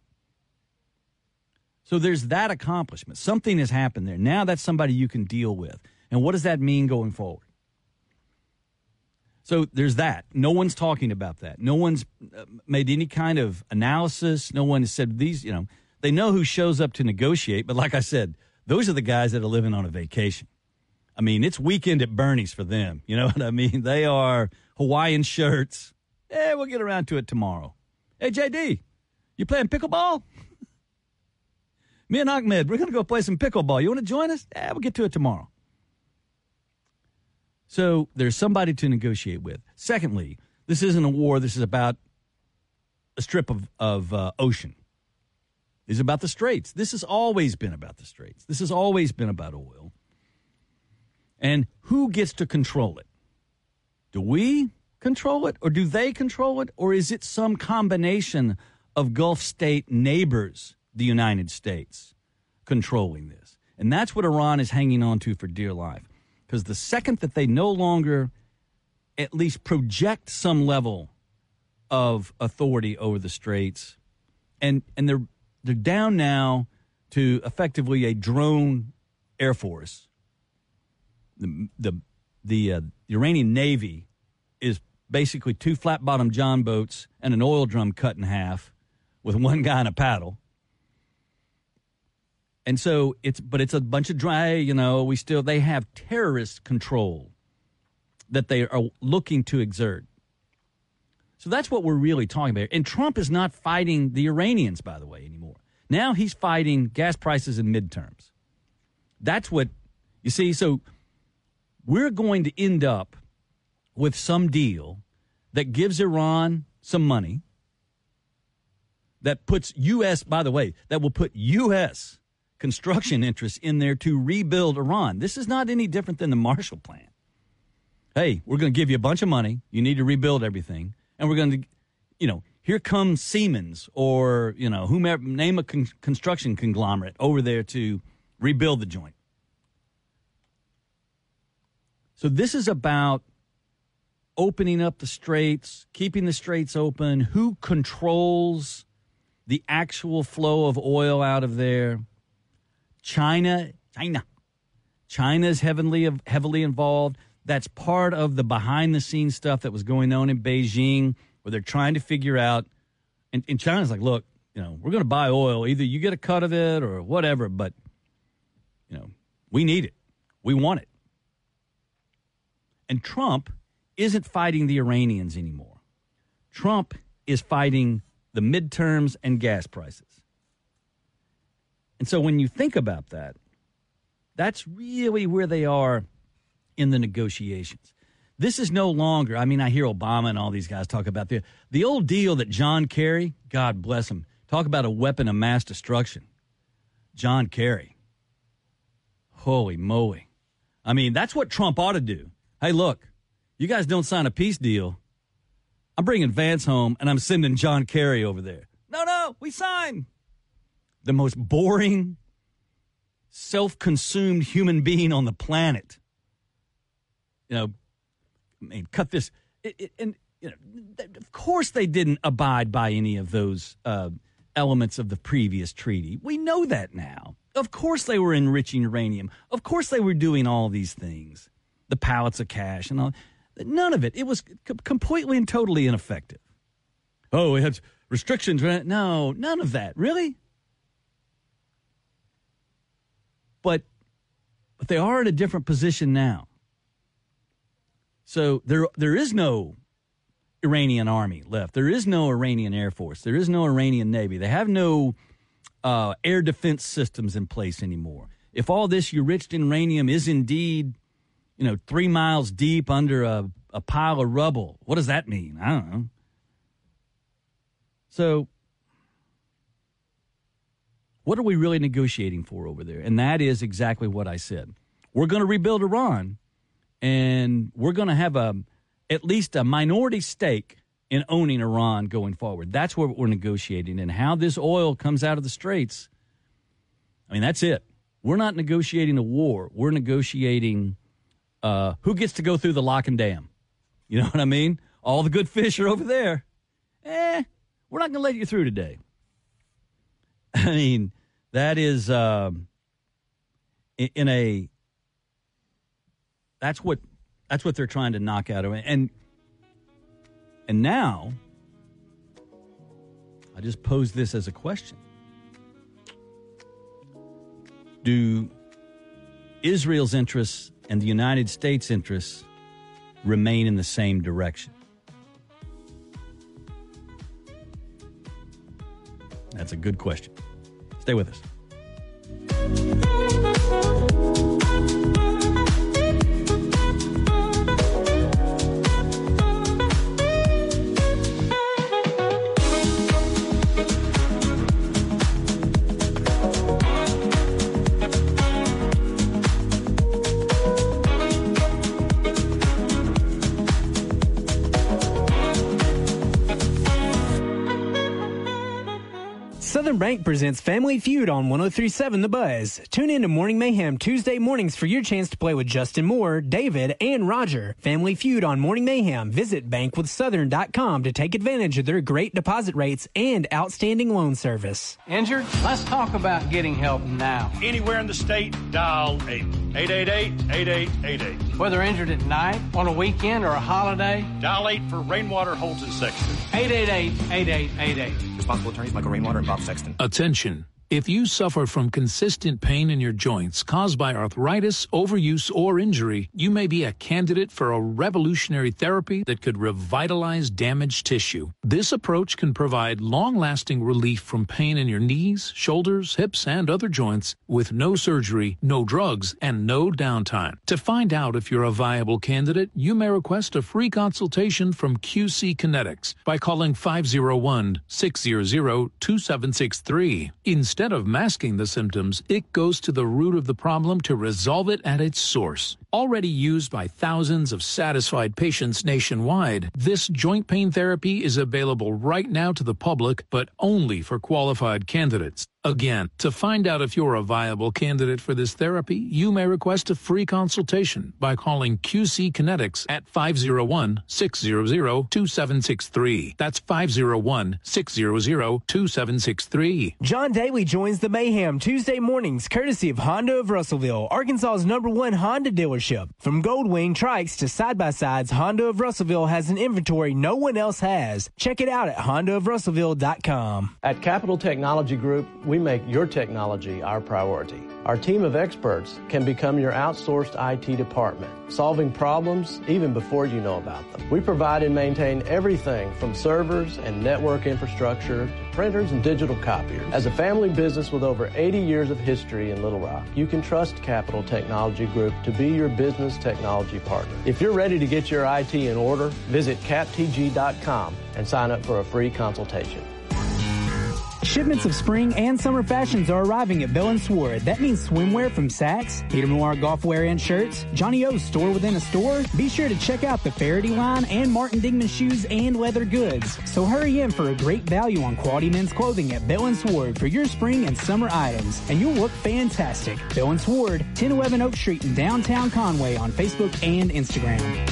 So there's that accomplishment. Something has happened there. Now that's somebody you can deal with. And what does that mean going forward? So there's that. No one's talking about that. No one's made any kind of analysis. No one has said these, you know, they know who shows up to negotiate. But like I said, those are the guys that are living on a vacation. I mean, it's weekend at Bernie's for them. You know what I mean? They are Hawaiian shirts. Eh, we'll get around to it tomorrow. Hey, J D, you playing pickleball? Me and Ahmed, we're going to go play some pickleball. You want to join us? Eh, we'll get to it tomorrow. So there's somebody to negotiate with. Secondly, this isn't a war. This is about a strip of, of uh, ocean. This is about the Straits. This has always been about the Straits. This has always been about oil. And who gets to control it? Do we control it, or do they control it, or is it some combination of Gulf state neighbors, the United States, controlling this? And that's what Iran is hanging on to for dear life. Because the second that they no longer at least project some level of authority over the Straits, and, and they're, they're down now to effectively a drone air force, the, the, the uh, Iranian Navy is basically two flat-bottom John boats and an oil drum cut in half with one guy and a paddle. And so it's, but it's a bunch of dry, you know, we still, they have terrorist control that they are looking to exert. So that's what we're really talking about. And Trump is not fighting the Iranians, by the way, anymore. Now he's fighting gas prices and midterms. That's what, you see, so we're going to end up with some deal that gives Iran some money, that puts U S, by the way, that will put U S construction interests in there to rebuild Iran. This is not any different than the Marshall Plan. Hey, we're going to give you a bunch of money. You need to rebuild everything. And we're going to, you know, here comes Siemens or, you know, whomever, name a con- construction conglomerate over there to rebuild the joint. So this is about opening up the straits, keeping the straits open, who controls the actual flow of oil out of there. China, China, China's heavily heavily involved. That's part of the behind-the-scenes stuff that was going on in Beijing, where they're trying to figure out. And, and China's like, look, you know, we're going to buy oil. Either you get a cut of it or whatever, but, you know, we need it. We want it. And Trump isn't fighting the Iranians anymore. Trump is fighting the midterms and gas prices. And so when you think about that, that's really where they are in the negotiations. This is no longer, I mean, I hear Obama and all these guys talk about the, the old deal that John Kerry, God bless him, talk about a weapon of mass destruction. John Kerry. Holy moly. I mean, that's what Trump ought to do. Hey, look, you guys don't sign a peace deal. I'm bringing Vance home, and I'm sending John Kerry over there. No, no, we sign. The most boring, self-consumed human being on the planet. You know, I mean, cut this. It, it, and, you know, of course they didn't abide by any of those uh, elements of the previous treaty. We know that now. Of course they were enriching uranium. Of course they were doing all these things. The pallets of cash and all. None of it. It was c- completely and totally ineffective. Oh, we had restrictions. No, none of that. Really? But, but they are in a different position now. So there there is no Iranian army left. There is no Iranian Air Force. There is no Iranian Navy. They have no uh, air defense systems in place anymore. If all this enriched uranium is indeed, you know, three miles deep under a, a pile of rubble, what does that mean? I don't know. So what are we really negotiating for over there? And that is exactly what I said. We're going to rebuild Iran, and we're going to have a at least a minority stake in owning Iran going forward. That's what we're negotiating. And how this oil comes out of the straits, I mean, that's it. We're not negotiating a war. We're negotiating uh, who gets to go through the lock and dam. You know what I mean? All the good fish are over there. Eh, we're not going to let you through today. I mean, that is uh, in, in a, that's what, that's what they're trying to knock out of it. And, and now, I just pose this as a question. Do Israel's interests and the United States interests remain in the same direction? That's a good question. Stay with us. Southern Bank presents Family Feud on one oh three point seven The Buzz. Tune in to Morning Mayhem Tuesday mornings for your chance to play with Justin Moore, David, and Roger. Family Feud on Morning Mayhem. Visit bank with southern dot com to take advantage of their great deposit rates and outstanding loan service. Injured? Let's talk about getting help now. Anywhere in the state, dial eight eight eight eight, eight eight eight eight. Whether injured at night, on a weekend, or a holiday, dial eight for Rainwater Holds and Sexton. eight eight eight, eight eight eight eight. Responsible attorneys Michael Rainwater and Bob Sexton. Attention. If you suffer from consistent pain in your joints caused by arthritis, overuse, or injury, you may be a candidate for a revolutionary therapy that could revitalize damaged tissue. This approach can provide long-lasting relief from pain in your knees, shoulders, hips, and other joints with no surgery, no drugs, and no downtime. To find out if you're a viable candidate, you may request a free consultation from Q C Kinetics by calling five oh one, six hundred, two seven six three. Instead of masking the symptoms, it goes to the root of the problem to resolve it at its source. Already used by thousands of satisfied patients nationwide, this joint pain therapy is available right now to the public, but only for qualified candidates. Again, to find out if you're a viable candidate for this therapy, you may request a free consultation by calling Q C Kinetics at five oh one, six hundred, two seven six three. That's five oh one, six hundred, two seven six three. John Daly joins the Mayhem Tuesday mornings, courtesy of Honda of Russellville, Arkansas's number one Honda dealership. From Goldwing trikes to side-by-sides, Honda of Russellville has an inventory no one else has. Check it out at honda of russellville dot com. At Capital Technology Group, we make your technology our priority. Our team of experts can become your outsourced I T department, solving problems even before you know about them. We provide and maintain everything from servers and network infrastructure to printers and digital copiers. As a family business with over eighty years of history in Little Rock, you can trust Capital Technology Group to be your business technology partner. If you're ready to get your I T in order, visit cap t g dot com and sign up for a free consultation. Shipments of spring and summer fashions are arriving at Bell and Sword. That means swimwear from Saks, Peter Noir golf wear and shirts, Johnny O's store within a store. Be sure to check out the Faraday line and Martin Dingman shoes and leather goods. So hurry in for a great value on quality men's clothing at Bell and Sword for your spring and summer items, and you'll look fantastic. Bell and Sword, ten eleven Oak Street in downtown Conway on Facebook and Instagram.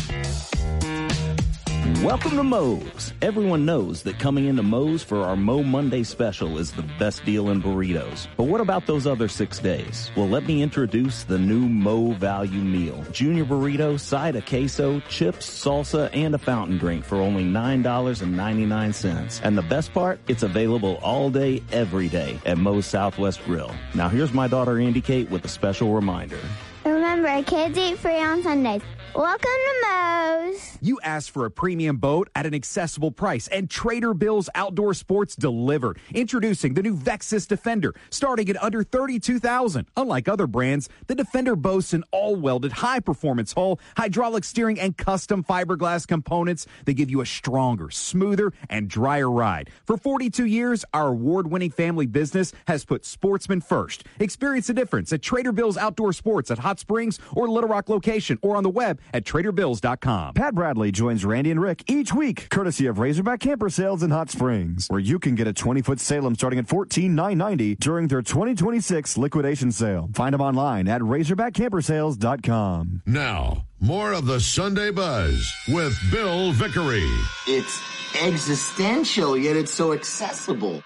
Welcome to Moe's. Everyone knows that coming into Moe's for our Mo Monday special is the best deal in burritos. But what about those other six days? Well, let me introduce the new Mo Value Meal. Junior burrito, side of queso, chips, salsa, and a fountain drink for only nine dollars and ninety-nine cents. And the best part, it's available all day, every day at Moe's Southwest Grill. Now here's my daughter Andy Kate with a special reminder. Remember, kids eat free on Sundays. Welcome to Moe's. You asked for a premium boat at an accessible price, and Trader Bill's Outdoor Sports delivered. Introducing the new Vexus Defender, starting at under thirty-two thousand dollars. Unlike other brands, the Defender boasts an all-welded, high-performance hull, hydraulic steering, and custom fiberglass components that give you a stronger, smoother, and drier ride. For forty-two years, our award-winning family business has put sportsmen first. Experience the difference at Trader Bill's Outdoor Sports at Hot Springs or Little Rock location, or on the web at trader bills dot com. Pat Bradley joins Randy and Rick each week, courtesy of Razorback Camper Sales in Hot Springs, where you can get a twenty-foot Salem starting at fourteen thousand nine hundred ninety dollars during their twenty twenty-six liquidation sale. Find them online at razorback camper sales dot com. Now, more of the Sunday Buzz with Bill Vickery. It's existential, yet it's so accessible.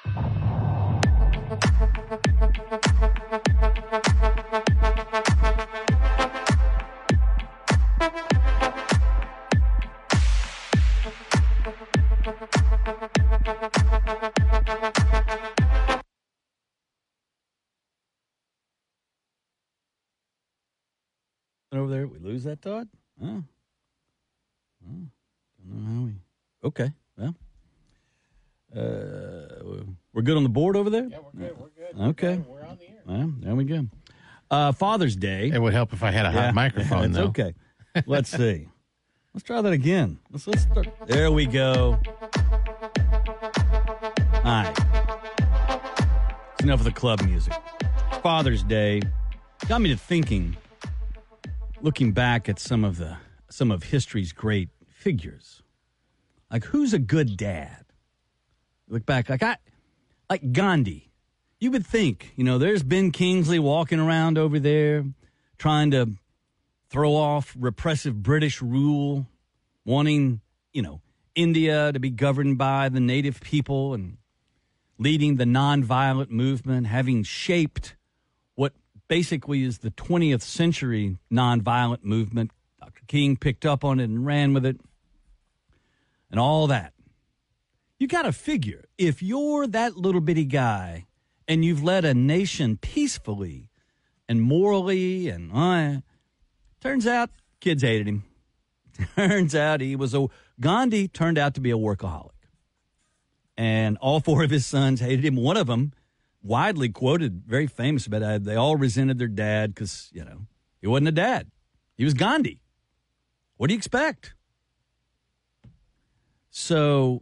Over there, we lose that, Todd? Oh. Oh. Don't know how we... Okay, well. Uh, we're good on the board over there? Yeah, we're good. We're good. Okay. We're, we're on the air. Well, there we go. Uh, Father's Day. It would help if I had a hot yeah, microphone, it's though. okay. Let's see. Let's try that again. Let's, let's start. There we go. All right. It's enough of the club music. Father's Day got me to thinking, looking back at some of the some of history's great figures. Like, who's a good dad? Look back, like I, like Gandhi. You would think, you know, there's Ben Kingsley walking around over there trying to throw off repressive British rule, wanting, you know, India to be governed by the native people and leading the nonviolent movement, having shaped what basically is the twentieth century nonviolent movement. Doctor King picked up on it and ran with it and all that. You got to figure, if you're that little bitty guy and you've led a nation peacefully and morally and uh, turns out kids hated him. Turns out he was a Gandhi turned out to be a workaholic. And all four of his sons hated him. One of them, widely quoted, very famous about it, they all resented their dad because, you know, he wasn't a dad. He was Gandhi. What do you expect? So,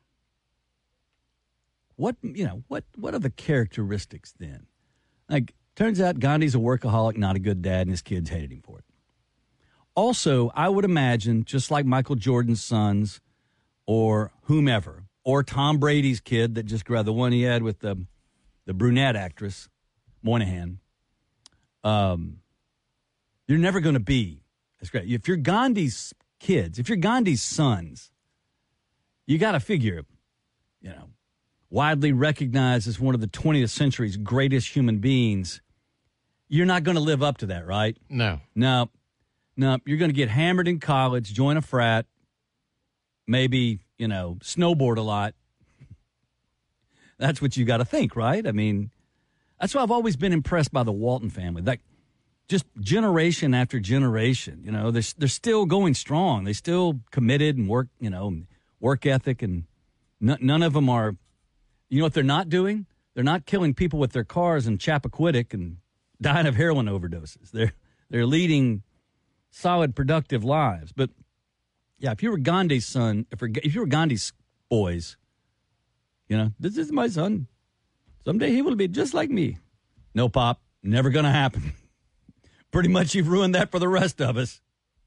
what, you know, what, what are the characteristics then? Like, turns out Gandhi's a workaholic, not a good dad, and his kids hated him for it. Also, I would imagine, just like Michael Jordan's sons or whomever, or Tom Brady's kid that just grabbed the one he had with the the brunette actress, Moynihan, um, you're never going to be as great. If you're Gandhi's kids, if you're Gandhi's sons, you got to figure, you know, widely recognized as one of the twentieth century's greatest human beings, you're not going to live up to that, right? No. No. No, you're going to get hammered in college, join a frat, maybe, you know, snowboard a lot. That's what you got to think, right? I mean, that's why I've always been impressed by the Walton family. Like, just generation after generation, you know, they're, they're still going strong. They still committed and work, you know, work ethic, and n- none of them are, you know what they're not doing? They're not killing people with their cars in Chappaquiddick and dying of heroin overdoses. They're they're leading solid, productive lives. But, yeah, if you were Gandhi's son, if, if you were Gandhi's boys, you know, this is my son. Someday he will be just like me. No, Pop, never going to happen. Pretty much you've ruined that for the rest of us.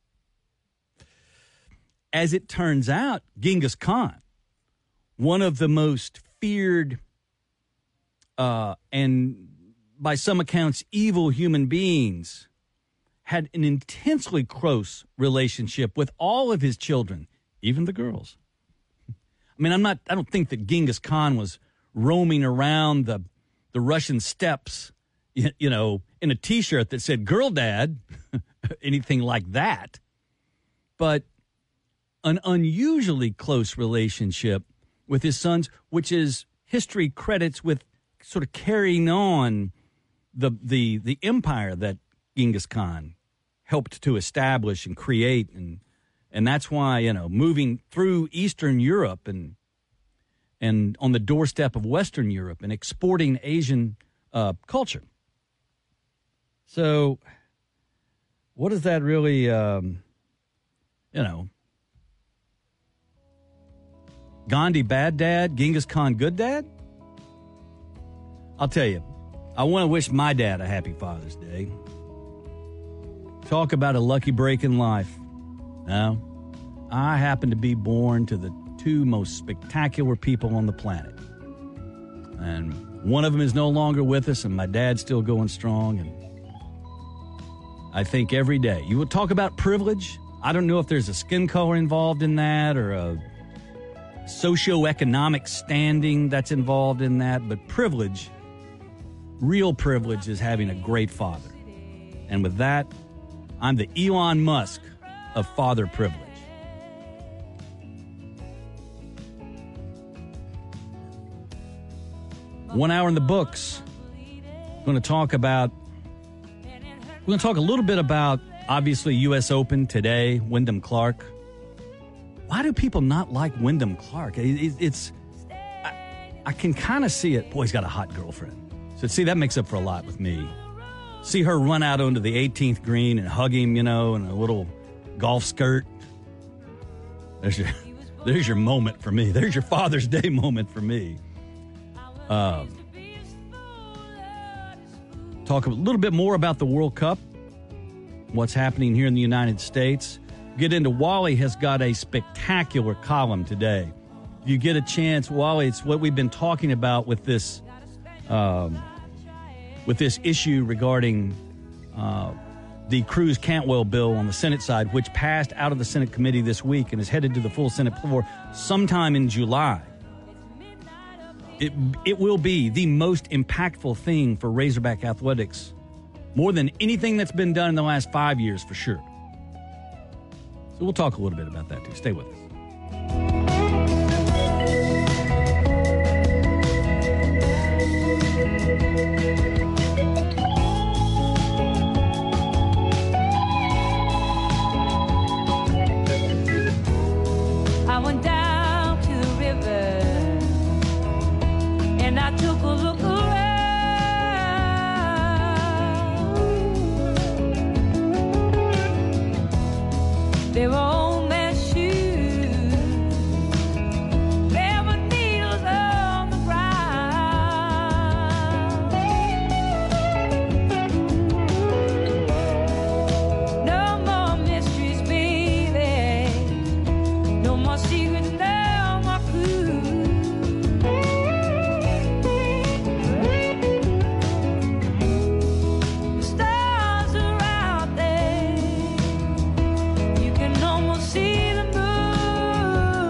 As it turns out, Genghis Khan, one of the most feared uh, and, by some accounts, evil human beings, had an intensely close relationship with all of his children, even the girls. I mean, I'm not, I don't think that Genghis Khan was roaming around the the Russian steppes, you, you know, in a T-shirt that said "Girl Dad," anything like that. But an unusually close relationship with his sons, which is history credits with sort of carrying on the the the empire that Genghis Khan helped to establish and create, and and that's why, you know, moving through Eastern Europe and and on the doorstep of Western Europe and exporting Asian uh, culture. So, what does that really, um, you know, Gandhi bad dad, Genghis Khan good dad? I'll tell you, I want to wish my dad a happy Father's Day. Talk about a lucky break in life. Now, I happen to be born to the two most spectacular people on the planet. And one of them is no longer with us, and my dad's still going strong. And I think every day, you will talk about privilege. I don't know if there's a skin color involved in that or a socioeconomic standing that's involved in that, but privilege, real privilege, is having a great father. And with that, I'm the Elon Musk of father privilege. One hour in the books. We're going to talk about, we're going to talk a little bit about obviously, U S Open today, Wyndham Clark. Why do people not like Wyndham Clark? It, it's, I, I can kind of see it. Boy, he's got a hot girlfriend. So, see, that makes up for a lot with me. See her run out onto the eighteenth green and hug him, you know, in a little golf skirt. There's your, there's your moment for me. There's your Father's Day moment for me. Um, talk a little bit more about the World Cup, what's happening here in the United States. Get into Wally has got a spectacular column today. If you get a chance, Wally, it's what we've been talking about with this, um, with this issue regarding uh, the Cruz-Cantwell bill on the Senate side, which passed out of the Senate committee this week and is headed to the full Senate floor sometime in July. It, it will be the most impactful thing for Razorback athletics, more than anything that's been done in the last five years for sure. So we'll talk a little bit about that too. Stay with us. I went down to the river and I took a look around. They were old man's shoes. There were needles on the ground. No more mysteries, baby. No more secrets, no more clues. The stars are out there. You can almost see the moon.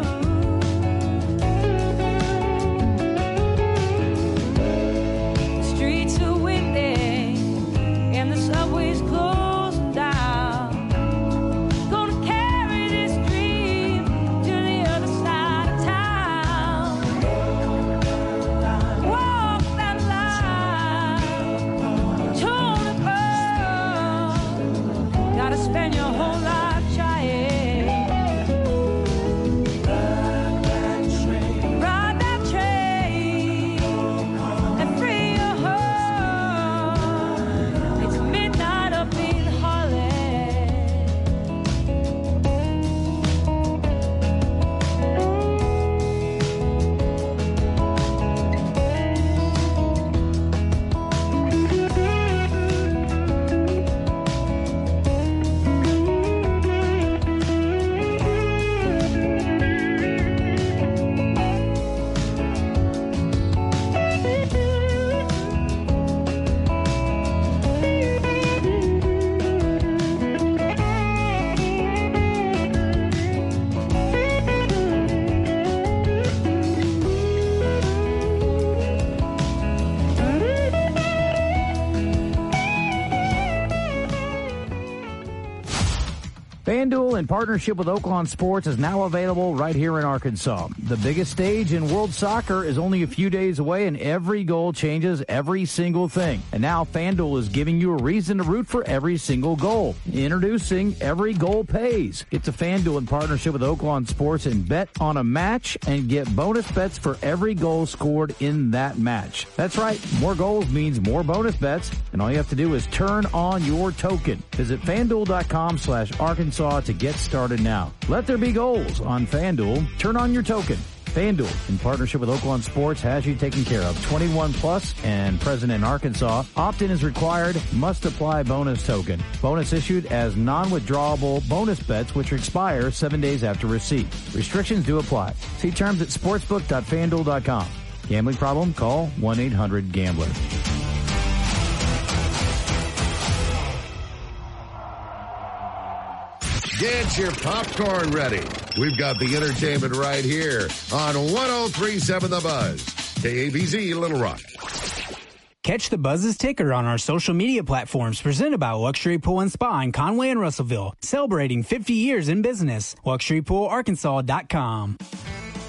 The streets are windy and the subway's closing down. Gonna carry this dream to the other side of town. Walk that line, tone it up. Gotta spend your whole life trying. Ride that train and free your heart. It's midnight up in Harlem. FanDuel, in partnership with Oaklawn Sports, is now available right here in Arkansas. The biggest stage in world soccer is only a few days away, and every goal changes every single thing. And now FanDuel is giving you a reason to root for every single goal. Introducing Every Goal Pays. Get to FanDuel in partnership with Oaklawn Sports and bet on a match and get bonus bets for every goal scored in that match. That's right. More goals means more bonus bets, and all you have to do is turn on your token. Visit FanDuel.com slash Arkansas to get started now. Let there be goals on FanDuel. Turn on your token. FanDuel, in partnership with Oaklawn Sports, has you taken care of. twenty-one plus and present in Arkansas. Opt-in is required. Must apply bonus token. Bonus issued as non-withdrawable bonus bets which expire seven days after receipt. Restrictions do apply. See terms at sportsbook dot fan duel dot com. Gambling problem? Call one eight hundred gambler. Get your popcorn ready. We've got the entertainment right here on one oh three point seven The Buzz. K A B Z Little Rock. Catch the Buzz's ticker on our social media platforms presented by Luxury Pool and Spa in Conway and Russellville. Celebrating fifty years in business. luxury pool arkansas dot com.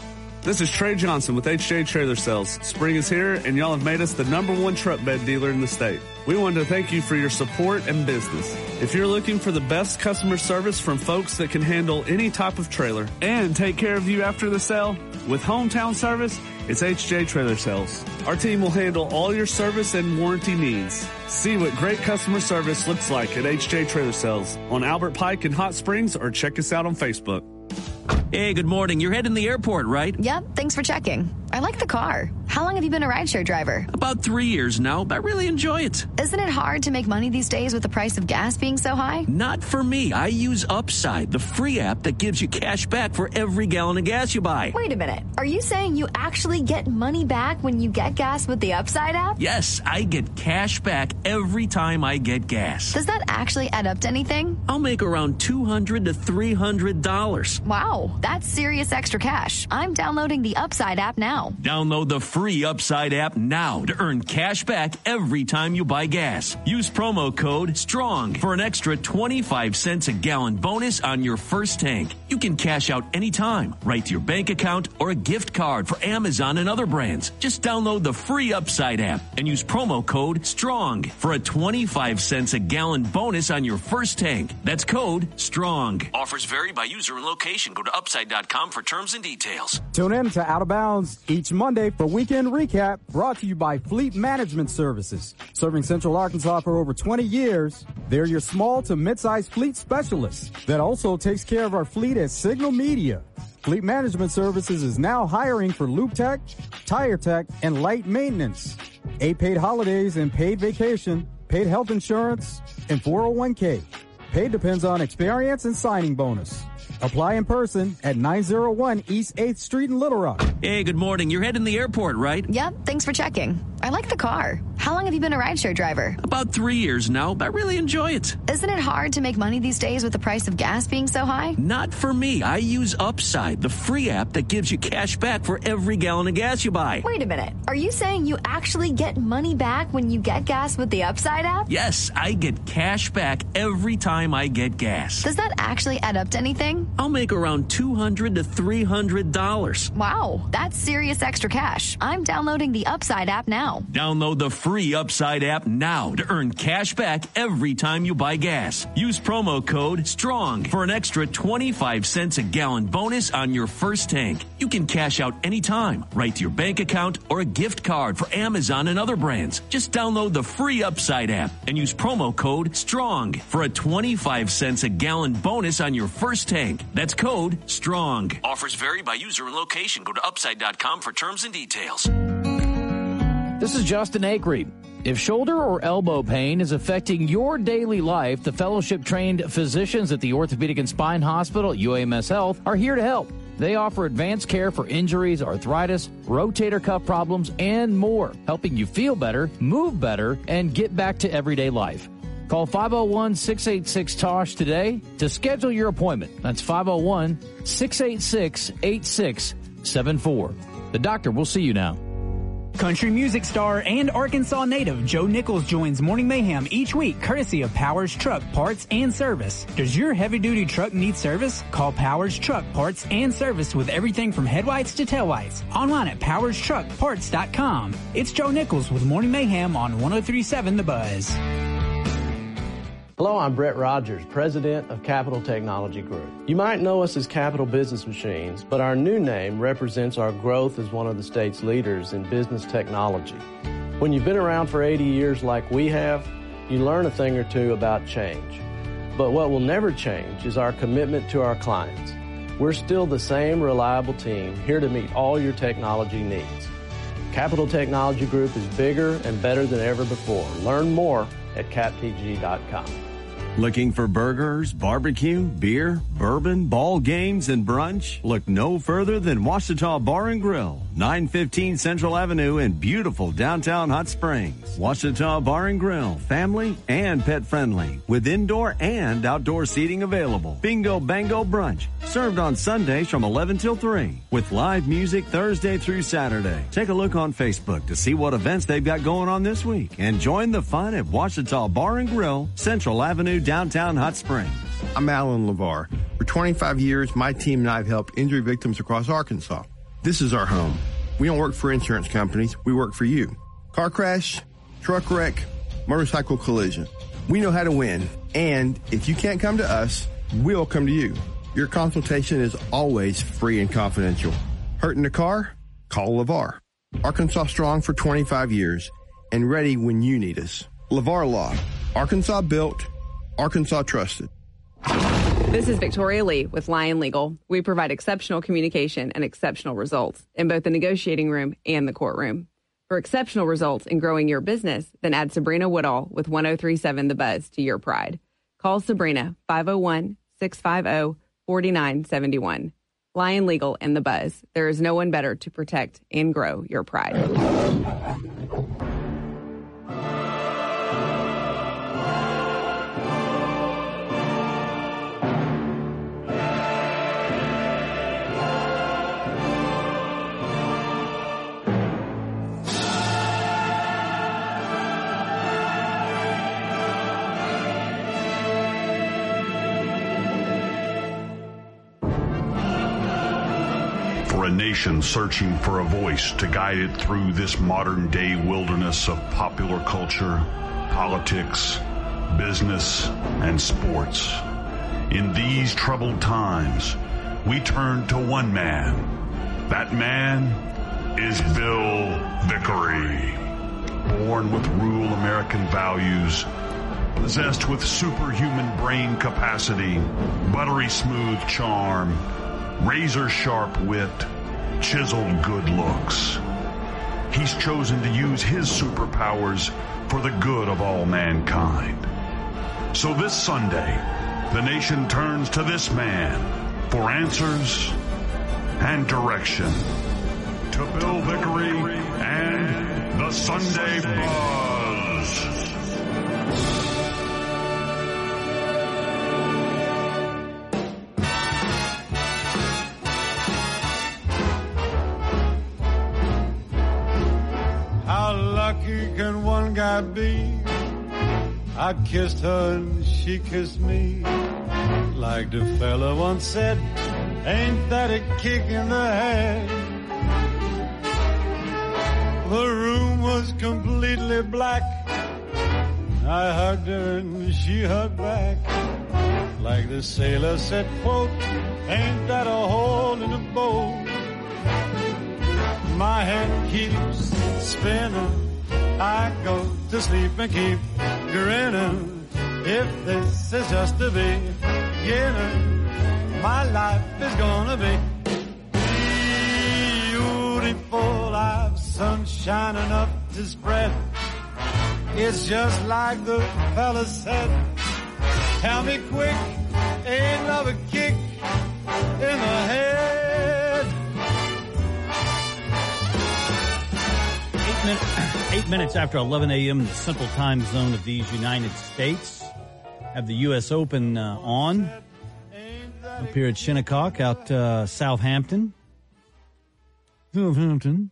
This is Trey Johnson with H J Trailer Sales. Spring is here, and y'all have made us the number one truck bed dealer in the state. We want to thank you for your support and business. If you're looking for the best customer service from folks that can handle any type of trailer and take care of you after the sale, with hometown service, it's H J Trailer Sales. Our team will handle all your service and warranty needs. See what great customer service looks like at H J Trailer Sales on Albert Pike in Hot Springs, or check us out on Facebook. Hey, good morning. You're heading to the airport, right? Yep, thanks for checking. I like the car. How long have you been a rideshare driver? About three years now, but I really enjoy it. Isn't it hard to make money these days with the price of gas being so high? Not for me. I use Upside, the free app that gives you cash back for every gallon of gas you buy. Wait a minute. Are you saying you actually get money back when you get gas with the Upside app? Yes, I get cash back every time I get gas. Does that actually add up to anything? I'll make around two hundred to three hundred dollars. Wow, that's serious extra cash. I'm downloading the Upside app now. Download the free Upside app now to earn cash back every time you buy gas. Use promo code STRONG for an extra twenty-five cents a gallon bonus on your first tank. You can cash out anytime, right to your bank account or a gift card for Amazon and other brands. Just download the free Upside app and use promo code STRONG for a twenty-five cents a gallon bonus on your first tank. That's code STRONG. Offers vary by user and location. Go to upside dot com for terms and details. Tune in to Out of Bounds each Monday for Weekend Recap, brought to you by Fleet Management Services. Serving Central Arkansas for over twenty years, they're your small to mid-sized fleet specialists that also takes care of our fleet at Signal Media. Fleet Management Services is now hiring for Loop Tech, Tire Tech, and light maintenance. Eight paid holidays and paid vacation, paid health insurance, and four oh one k. Paid depends on experience and signing bonus. Apply in person at nine oh one East eighth Street in Little Rock. Hey, good morning. You're heading to the airport, right? Yep, thanks for checking. I like the car. How long have you been a rideshare driver? About three years now, but I really enjoy it. Isn't it hard to make money these days with the price of gas being so high? Not for me. I use Upside, the free app that gives you cash back for every gallon of gas you buy. Wait a minute. Are you saying you actually get money back when you get gas with the Upside app? Yes, I get cash back every time I get gas. Does that actually add up to anything? I'll make around two hundred to three hundred dollars. Wow, that's serious extra cash. I'm downloading the Upside app now. Download the free Upside app now to earn cash back every time you buy gas. Use promo code STRONG for an extra twenty-five cents a gallon bonus on your first tank. You can cash out anytime, right to your bank account or a gift card for Amazon and other brands. Just download the free Upside app and use promo code STRONG for a twenty-five cents a gallon bonus on your first tank. That's code STRONG. Offers vary by user and location. Go to upside dot com for terms and details. This is Justin Acree. If shoulder or elbow pain is affecting your daily life, the fellowship-trained physicians at the Orthopedic and Spine Hospital at U A M S Health are here to help. They offer advanced care for injuries, arthritis, rotator cuff problems, and more, helping you feel better, move better, and get back to everyday life. Call five oh one, six eight six, T O S H today to schedule your appointment. That's five oh one, six eight six, eight six seven four. The doctor will see you now. Country music star and Arkansas native Joe Nichols joins Morning Mayhem each week courtesy of Powers Truck Parts and Service. Does your heavy-duty truck need service? Call Powers Truck Parts and Service with everything from headlights to taillights. Online at powers truck parts dot com. It's Joe Nichols with Morning Mayhem on one oh three point seven The Buzz. Hello, I'm Brett Rogers, President of Capital Technology Group. You might know us as Capital Business Machines, but our new name represents our growth as one of the state's leaders in business technology. When you've been around for eighty years like we have, you learn a thing or two about change. But what will never change is our commitment to our clients. We're still the same reliable team here to meet all your technology needs. Capital Technology Group is bigger and better than ever before. Learn more at cap t g dot com. Looking for burgers, barbecue, beer, bourbon, ball games, and brunch? Look no further than Ouachita Bar and Grill, nine fifteen Central Avenue in beautiful downtown Hot Springs. Ouachita Bar and Grill, family and pet friendly, with indoor and outdoor seating available. Bingo Bango Brunch, served on Sundays from eleven till three, with live music Thursday through Saturday. Take a look on Facebook to see what events they've got going on this week, and join the fun at Ouachita Bar and Grill, Central Avenue, downtown Hot Springs. I'm Alan LeVar. For twenty-five years, my team and I have helped injury victims across Arkansas. This is our home. We don't work for insurance companies. We work for you. Car crash, truck wreck, motorcycle collision. We know how to win. And if you can't come to us, we'll come to you. Your consultation is always free and confidential. Hurt in the car? Call LeVar. Arkansas strong for twenty-five years and ready when you need us. LeVar Law. Arkansas built, Arkansas trusted. This is Victoria Lee with Lion Legal. We provide exceptional communication and exceptional results in both the negotiating room and the courtroom. For exceptional results in growing your business, then add Sabrina Woodall with one oh three point seven The Buzz to your pride. Call Sabrina five oh one, six five oh, four nine seven one. Lion Legal and The Buzz. There is no one better to protect and grow your pride. A nation searching for a voice to guide it through this modern-day wilderness of popular culture, politics, business, and sports. In these troubled times, we turn to one man. That man is Bill Vickery. Born with rural American values, possessed with superhuman brain capacity, buttery smooth charm, razor-sharp wit, chiseled good looks. He's chosen to use his superpowers for the good of all mankind. So this Sunday, the nation turns to this man for answers and direction. To Bill Vickery and the Sunday Buzz. Can one guy be? I kissed her and she kissed me. Like the fella once said, ain't that a kick in the head? The room was completely black. I hugged her and she hugged back. Like the sailor said, quote, ain't that a hole in the boat? My head keeps spinning. I go to sleep and keep grinning. If this is just the beginning, my life is gonna be beautiful. I've sunshine enough to spread. It's just like the fella said. Tell me quick, ain't love a kick in the head? Eight, min- eight minutes after eleven a.m. in the central time zone of these United States. Have the U S Open uh, on up here at Shinnecock, out uh, Southampton. Southampton.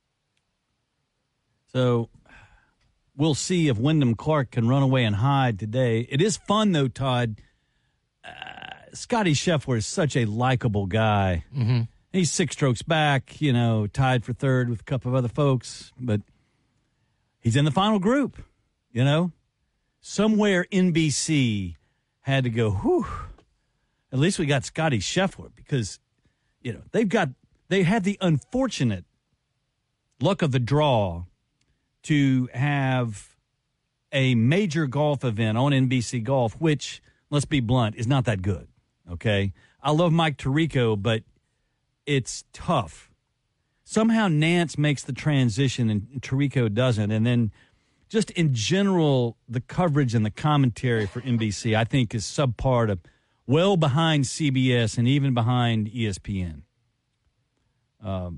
So we'll see if Wyndham Clark can run away and hide today. It is fun, though, Todd. Uh, Scotty Scheffler is such a likable guy. Mm-hmm. He's six strokes back, you know, tied for third with a couple of other folks, but he's in the final group, you know. Somewhere N B C had to go, whew, at least we got Scotty Scheffler because, you know, they've got, they had the unfortunate luck of the draw to have a major golf event on N B C Golf, which, let's be blunt, is not that good, okay? I love Mike Tirico, but it's tough. Somehow Nance makes the transition and Tirico doesn't. And then just in general, the coverage and the commentary for N B C, I think, is subpar to well behind C B S and even behind E S P N. Um,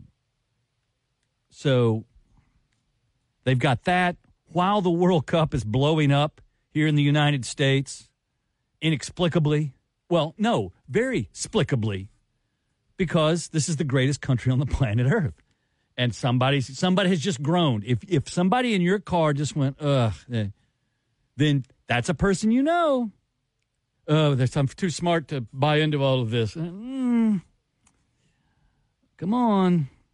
so they've got that while the World Cup is blowing up here in the United States, inexplicably. Well, no, very explicably. Because this is the greatest country on the planet Earth. And somebody, somebody has just groaned. If if somebody in your car just went, ugh, then that's a person you know. Oh, I'm too smart to buy into all of this. Mm, come on.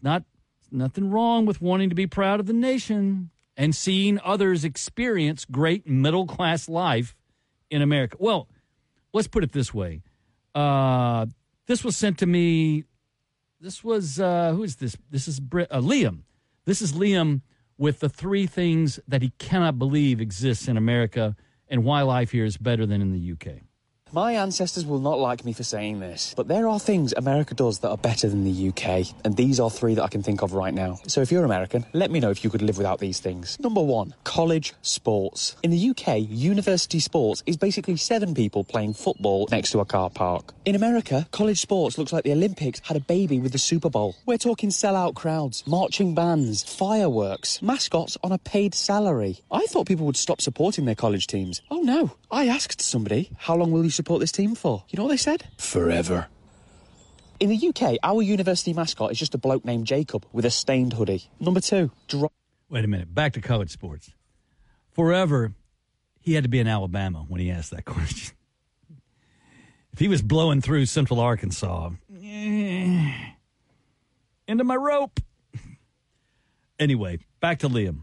not nothing wrong with wanting to be proud of the nation and seeing others experience great middle-class life in America. Well, let's put it this way. Uh, this was sent to me. This was, uh, who is this? This is Brit, uh, Liam. This is Liam with the three things that he cannot believe exists in America and why life here is better than in the U K. My ancestors will not like me for saying this, but there are things America does that are better than the U K, and these are three that I can think of right now. So if you're American, let me know if you could live without these things. Number one, college sports. In the U K, university sports is basically seven people playing football next to a car park. In America, college sports looks like the Olympics had a baby with the Super Bowl. We're talking sellout crowds, marching bands, fireworks, mascots on a paid salary. I thought people would stop supporting their college teams. Oh no, I asked somebody, how long will you support this team for? You know what they said? Forever. In the U K, our university mascot is just a bloke named Jacob with a stained hoodie. Number two, dro- Wait a minute. Back to college sports. Forever, he had to be in Alabama when he asked that question. If he was blowing through Central Arkansas, eh, into my rope. Anyway, back to Liam.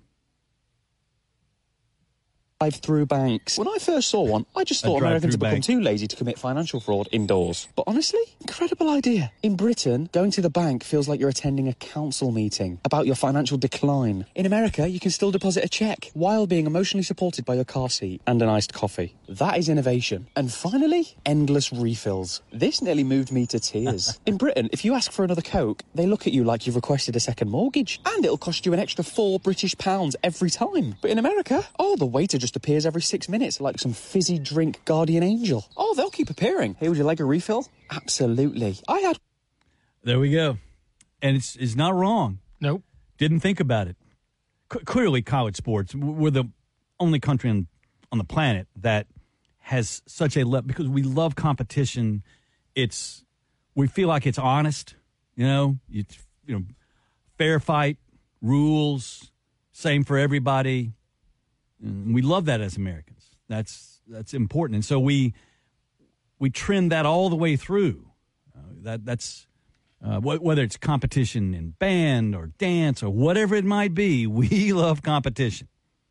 Drive-through banks. When I first saw one, I just thought Americans had become bank. too lazy to commit financial fraud indoors. But honestly, incredible idea. In Britain, going to the bank feels like you're attending a council meeting about your financial decline. In America, you can still deposit a check while being emotionally supported by your car seat and an iced coffee. That is innovation. And finally, endless refills. This nearly moved me to tears. In Britain, if you ask for another Coke, they look at you like you've requested a second mortgage. And it'll cost you an extra four British pounds every time. But in America, oh, the waiter just appears every six minutes like some fizzy drink guardian angel. Oh, they'll keep appearing. Hey, would you like a refill? Absolutely. I had... There we go. And it's it's not wrong. Nope. Didn't think about it. C- clearly, college sports, we're the only country on, on the planet that has such a... Le- because we love competition. It's... We feel like it's honest, you know? It's, you know, fair fight, rules, same for everybody. And we love that as Americans. That's that's important, and so we we trend that all the way through. Uh, that that's uh, wh- whether it's competition in band or dance or whatever it might be. We love competition.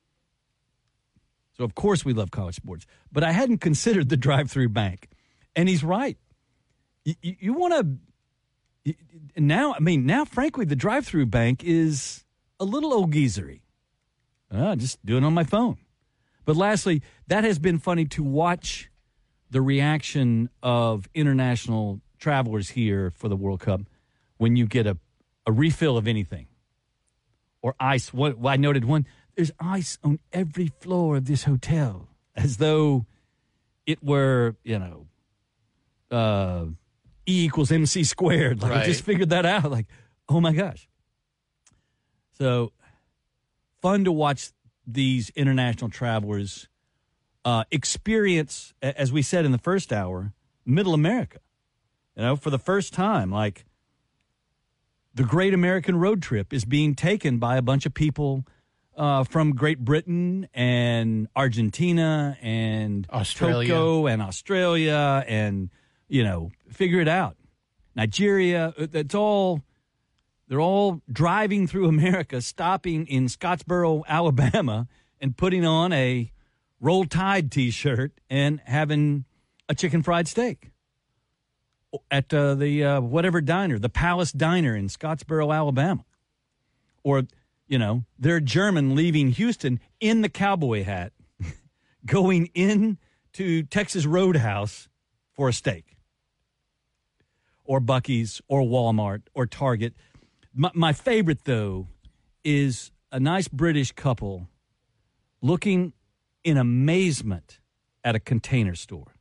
So of course we love college sports. But I hadn't considered the drive-through bank, and he's right. You, you, you want to now? I mean, now frankly, the drive-through bank is a little old geezery. Uh, just do it on my phone. But lastly, that has been funny to watch the reaction of international travelers here for the World Cup when you get a, a refill of anything. Or ice. What, I noted one, there's ice on every floor of this hotel. As though it were, you know, uh, E equals M C squared. Like right. I just figured that out. Like, oh my gosh. So... Fun to watch these international travelers uh, experience, as we said in the first hour, Middle America. You know, for the first time, like the Great American Road Trip is being taken by a bunch of people uh, from Great Britain and Argentina and Australia Togo and Australia and, you know, figure it out. Nigeria, it's all... They're all driving through America, stopping in Scottsboro, Alabama, and putting on a Roll Tide T-shirt and having a chicken fried steak at uh, the uh, whatever diner, the Palace Diner in Scottsboro, Alabama. Or, you know, they're German leaving Houston in the cowboy hat, going into Texas Roadhouse for a steak. Or Buc-ee's, or Walmart, or Target. My, my favorite, though, is a nice British couple looking in amazement at a container store.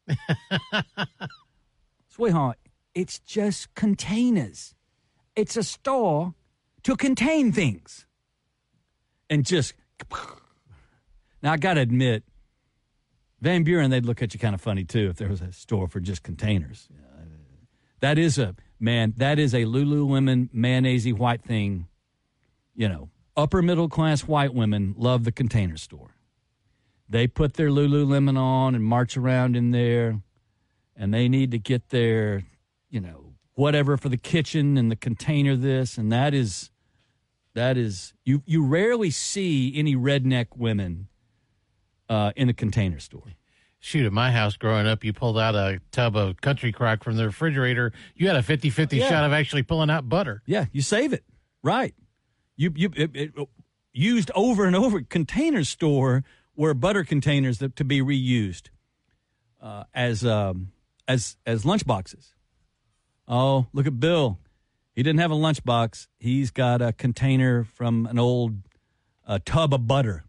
Sweetheart, it's just containers. It's a store to contain things. And just... Now, I got to admit, Van Buren, they'd look at you kind of funny, too, if there was a store for just containers. That is a... Man, that is a Lululemon mayonnaise white thing. You know, upper middle class white women love the container store. They put their Lululemon on and march around in there, and they need to get their, you know, whatever for the kitchen and the container this, and that is, that is, you, you rarely see any redneck women uh, in the Container Store. Shoot, at my house growing up, you pulled out a tub of Country Crock from the refrigerator. You had a fifty-fifty Yeah. shot of actually pulling out butter. Yeah, you save it. Right. You you it, it, used over and over. Container Store were butter containers that to be reused uh, as um, as as lunch boxes. Oh, look at Bill. He didn't have a lunchbox. He's got a container from an old uh, tub of butter.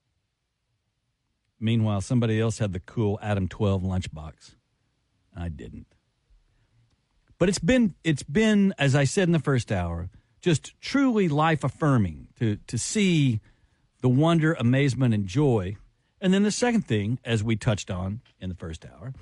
Meanwhile, somebody else had the cool Adam twelve lunchbox. I didn't. But it's been, it's been, as I said in the first hour, just truly life-affirming to, to see the wonder, amazement, and joy. And then the second thing, as we touched on in the first hour,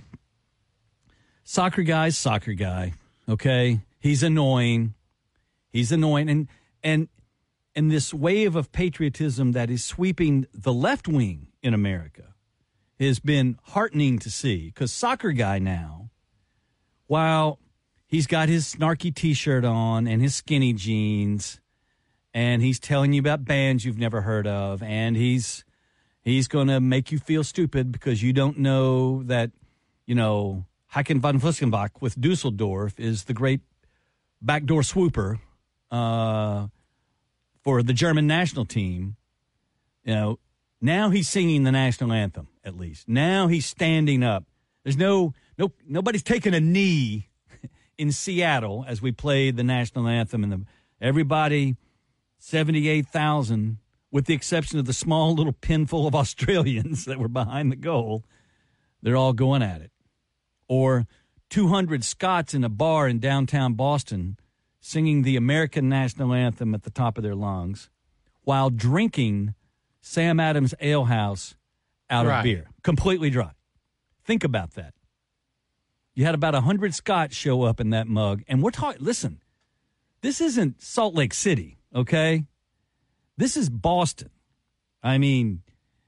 soccer guy's soccer guy, okay? He's annoying. He's annoying. And, and, and this wave of patriotism that is sweeping the left wing in America has been heartening to see, because soccer guy now, while he's got his snarky T-shirt on and his skinny jeans, and he's telling you about bands you've never heard of, and he's he's going to make you feel stupid because you don't know that, you know, Haken van Fuskenbach with Dusseldorf is the great backdoor swooper uh, for the German national team. You know, now he's singing the national anthem, at least. Now he's standing up. There's no, no, nobody's taking a knee in Seattle as we played the national anthem. And the, everybody, seventy-eight thousand, with the exception of the small little pinful of Australians that were behind the goal, they're all going at it. Or two hundred Scots in a bar in downtown Boston singing the American national anthem at the top of their lungs while drinking Sam Adams Ale House out Dry. of beer. Completely dry. Think about that. You had about one hundred Scots show up in that mug. And we're talking, listen, this isn't Salt Lake City, okay? This is Boston. I mean,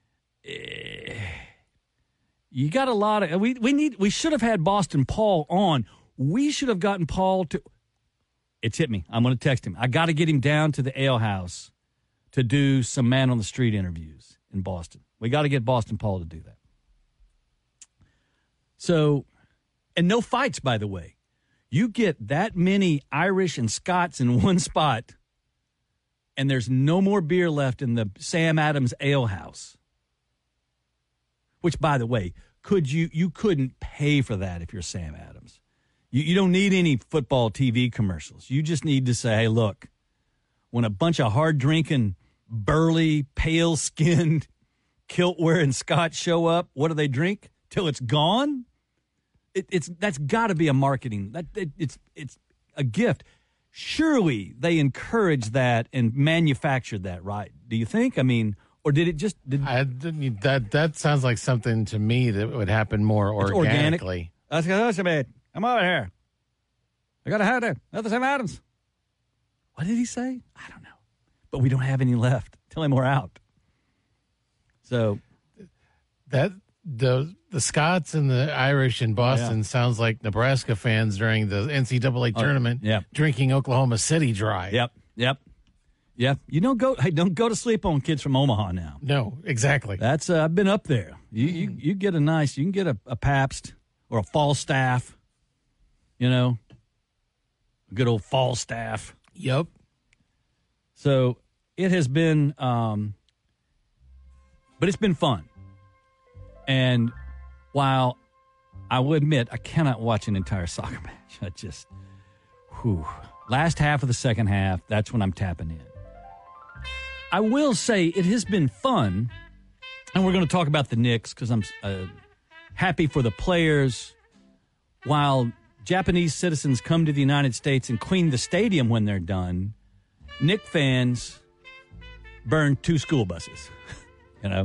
eh, you got a lot of, we, we need, we should have had Boston Paul on. We should have gotten Paul to, it's hit me. I'm going to text him. I got to get him down to the Ale House to do some man on the street interviews in Boston. We got to get Boston Paul to do that. So, and no fights, by the way. You get that many Irish and Scots in one spot, and there's no more beer left in the Sam Adams Ale House. Which, by the way, could you you couldn't pay for that if you're Sam Adams. You, you don't need any football T V commercials. You just need to say, hey, look, when a bunch of hard-drinking, burly, pale-skinned, kilt-wearing Scots show up, what do they drink? Till it's gone? It, it's That's got to be a marketing. That it, It's it's a gift. Surely they encouraged that and manufactured that, right? Do you think? I mean, or did it just... Did, I didn't, that that sounds like something to me that would happen more organically. Let's go, listen, man. I'm over here. I got to have that. That's the Sam Adams. What did he say? I don't know. But we don't have any left. Tell him we're out. So that the the Scots and the Irish in Boston Yeah. sounds like Nebraska fans during the N C double A Oh, tournament yeah. drinking Oklahoma City dry. Yep, yep, yep. You don't go. Hey, don't go to sleep on kids from Omaha now. No, exactly. That's uh, I've been up there. You you you get a nice. You can get a, a Pabst or a Falstaff. You know, a good old Falstaff. Yep. So it has been, um, but it's been fun. And while I will admit I cannot watch an entire soccer match, I just, whew, last half of the second half, that's when I'm tapping in. I will say it has been fun, and we're going to talk about the Knicks because I'm uh, happy for the players. While Japanese citizens come to the United States and clean the stadium when they're done, Knick fans burn two school buses, you know?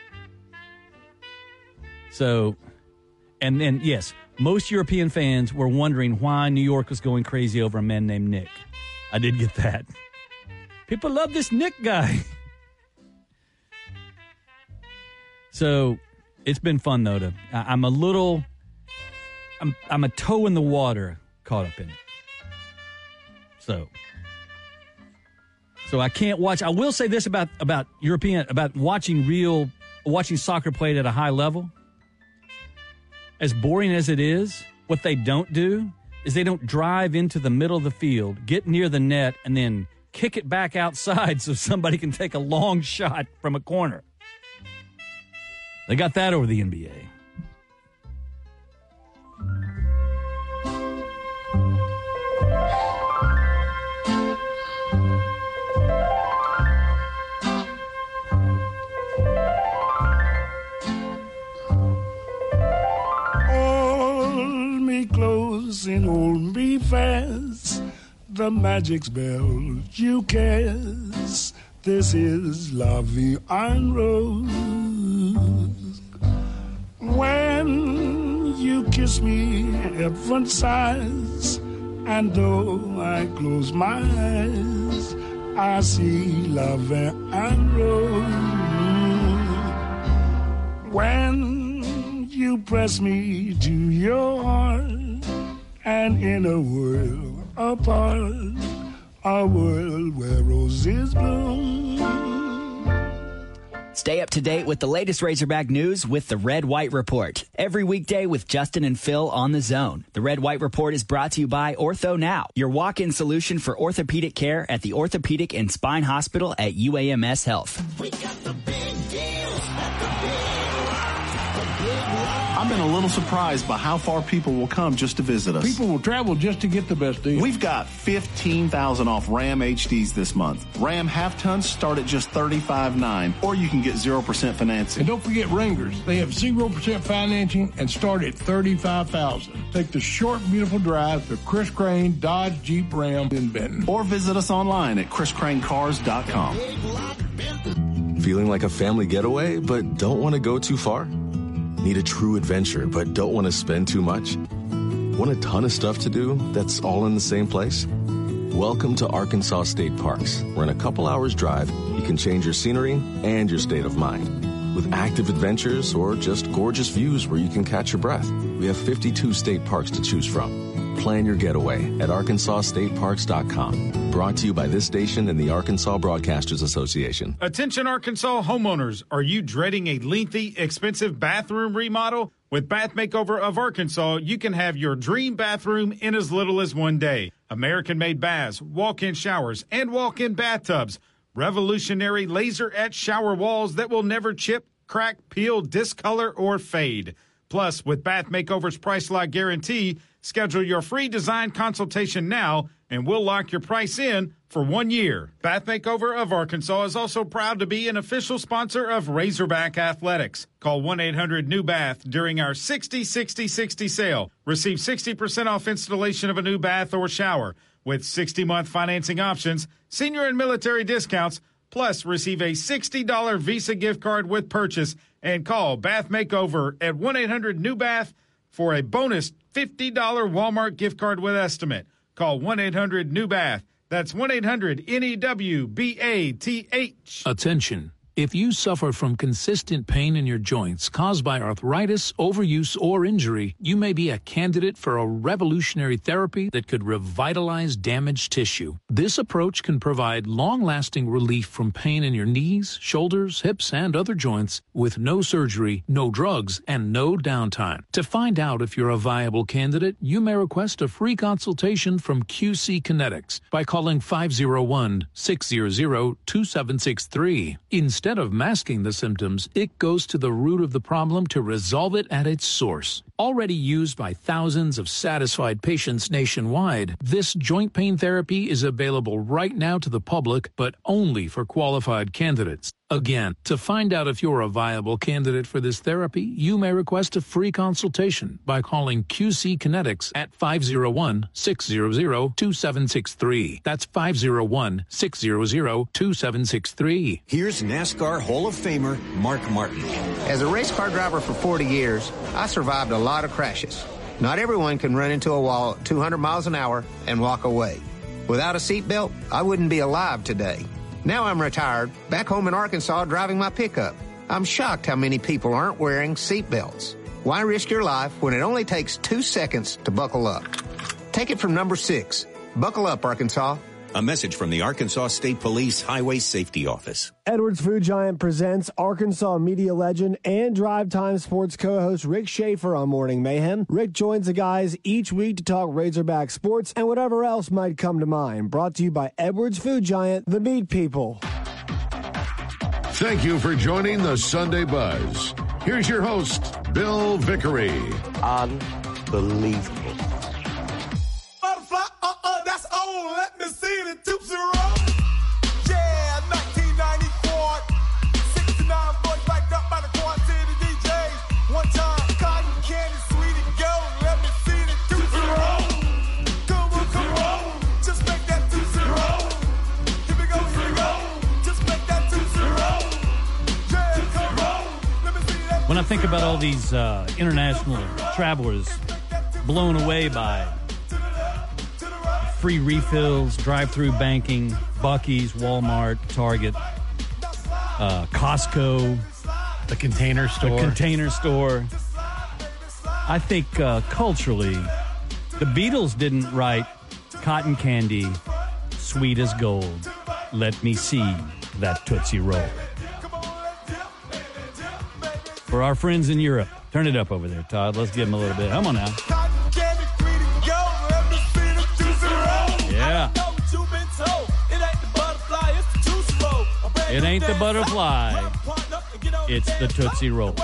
So, and then, yes, most European fans were wondering why New York was going crazy over a man named Nick. I did get that. People love this Nick guy. So, it's been fun, though. To, I, I'm a little, I'm, I'm a toe in the water caught up in it. So, so I can't watch. I will say this about, about European, about watching real, watching soccer played at a high level. As boring as it is, what they don't do is they don't drive into the middle of the field, get near the net, and then kick it back outside so somebody can take a long shot from a corner. They got that over the N B A. Hold me close and hold me fast. The magic spell you cast. This is La Vie en Rose. When you kiss me, heaven sighs, and though I close my eyes, I see La Vie en Rose. When you press me to your heart, and in a world apart, a world where roses bloom. Stay up to date with the latest Razorback news with the Red White Report. Every weekday with Justin and Phil on the Zone. The Red White Report is brought to you by Ortho Now, your walk-in solution for orthopedic care at the Orthopedic and Spine Hospital at U A M S Health. We got the big deals at the big I've been a little surprised by how far people will come just to visit us. People will travel just to get the best deal. We've got fifteen thousand off Ram H Ds this month. Ram half-tons start at just thirty-five nine, or you can get zero percent financing. And don't forget Wranglers. They have zero percent financing and start at thirty-five thousand dollars. Take the short, beautiful drive to Chris Crane Dodge Jeep Ram in Benton. Or visit us online at chris crane cars dot com. Feeling like a family getaway, but don't want to go too far? Need a true adventure, but don't want to spend too much? Want a ton of stuff to do that's all in the same place? Welcome to Arkansas State Parks, where in a couple hours drive, you can change your scenery and your state of mind. With active adventures or just gorgeous views where you can catch your breath, we have fifty-two state parks to choose from. Plan your getaway at arkansas state parks dot com. Brought to you by this station and the Arkansas Broadcasters Association. Attention Arkansas homeowners, are you dreading a lengthy, expensive bathroom remodel? With Bath Makeover of Arkansas, you can have your dream bathroom in as little as one day. American-made baths, walk-in showers, and walk-in bathtubs. Revolutionary laser-etched shower walls that will never chip, crack, peel, discolor, or fade. Plus, with Bath Makeover's Price Lock Guarantee, schedule your free design consultation now, and we'll lock your price in for one year. Bath Makeover of Arkansas is also proud to be an official sponsor of Razorback Athletics. Call one eight hundred new bath during our sixty sixty sixty sale. Receive sixty percent off installation of a new bath or shower. With sixty-month financing options, senior and military discounts, plus receive a sixty dollars Visa gift card with purchase, and call Bath Makeover at one eight hundred new bath for a bonus fifty dollars Walmart gift card with estimate. Call one eight hundred new bath. That's one eight hundred N E W B A T H. Attention. If you suffer from consistent pain in your joints caused by arthritis, overuse, or injury, you may be a candidate for a revolutionary therapy that could revitalize damaged tissue. This approach can provide long-lasting relief from pain in your knees, shoulders, hips, and other joints with no surgery, no drugs, and no downtime. To find out if you're a viable candidate, you may request a free consultation from Q C Kinetics by calling five oh one, six hundred, two seven six three. Instead Instead of masking the symptoms, it goes to the root of the problem to resolve it at its source. Already used by thousands of satisfied patients nationwide, this joint pain therapy is available right now to the public, but only for qualified candidates. Again, to find out if you're a viable candidate for this therapy, you may request a free consultation by calling Q C Kinetics at five oh one, six hundred, two seven six three. That's five oh one, six hundred, two seven six three. Here's NASCAR Hall of Famer Mark Martin. As a race car driver for forty years, I survived a lot of crashes. Not everyone can run into a wall at two hundred miles an hour and walk away. Without a seatbelt, I wouldn't be alive today. Now I'm retired, back home in Arkansas driving my pickup. I'm shocked how many people aren't wearing seatbelts. Why risk your life when it only takes two seconds to buckle up? Take it from number six. Buckle up, Arkansas. A message from the Arkansas State Police Highway Safety Office. Edwards Food Giant presents Arkansas media legend and Drive Time Sports co-host Rick Schaefer on Morning Mayhem. Rick joins the guys each week to talk Razorback sports and whatever else might come to mind. Brought to you by Edwards Food Giant, the meat people. Thank you for joining the Sunday Buzz. Here's your host, Bill Vickery. Unbelievable. Butterfly, uh-uh, that's old. Let me see the Tootsie Roll. Yeah, nineteen ninety-four. sixty-nine boys backed up by the Quad City D Js. One time, cotton candy, sweet and gold. Let me see the Tootsie Roll. Come on, come on. Just make that Tootsie Roll. Here we go, here we go. Just make that Tootsie Roll. Yeah, come on. Let me see that. When I think about all these uh, international travelers blown away by free refills, drive-through banking, Buc-ee's, Walmart, Target, uh, Costco, the Container Store. The Container Store. I think uh, culturally, the Beatles didn't write Cotton Candy, Sweet as Gold. Let me see that Tootsie Roll. For our friends in Europe, turn it up over there, Todd. Let's give them a little bit. Come on now. Yeah. It ain't the butterfly. It's the Tootsie Roll.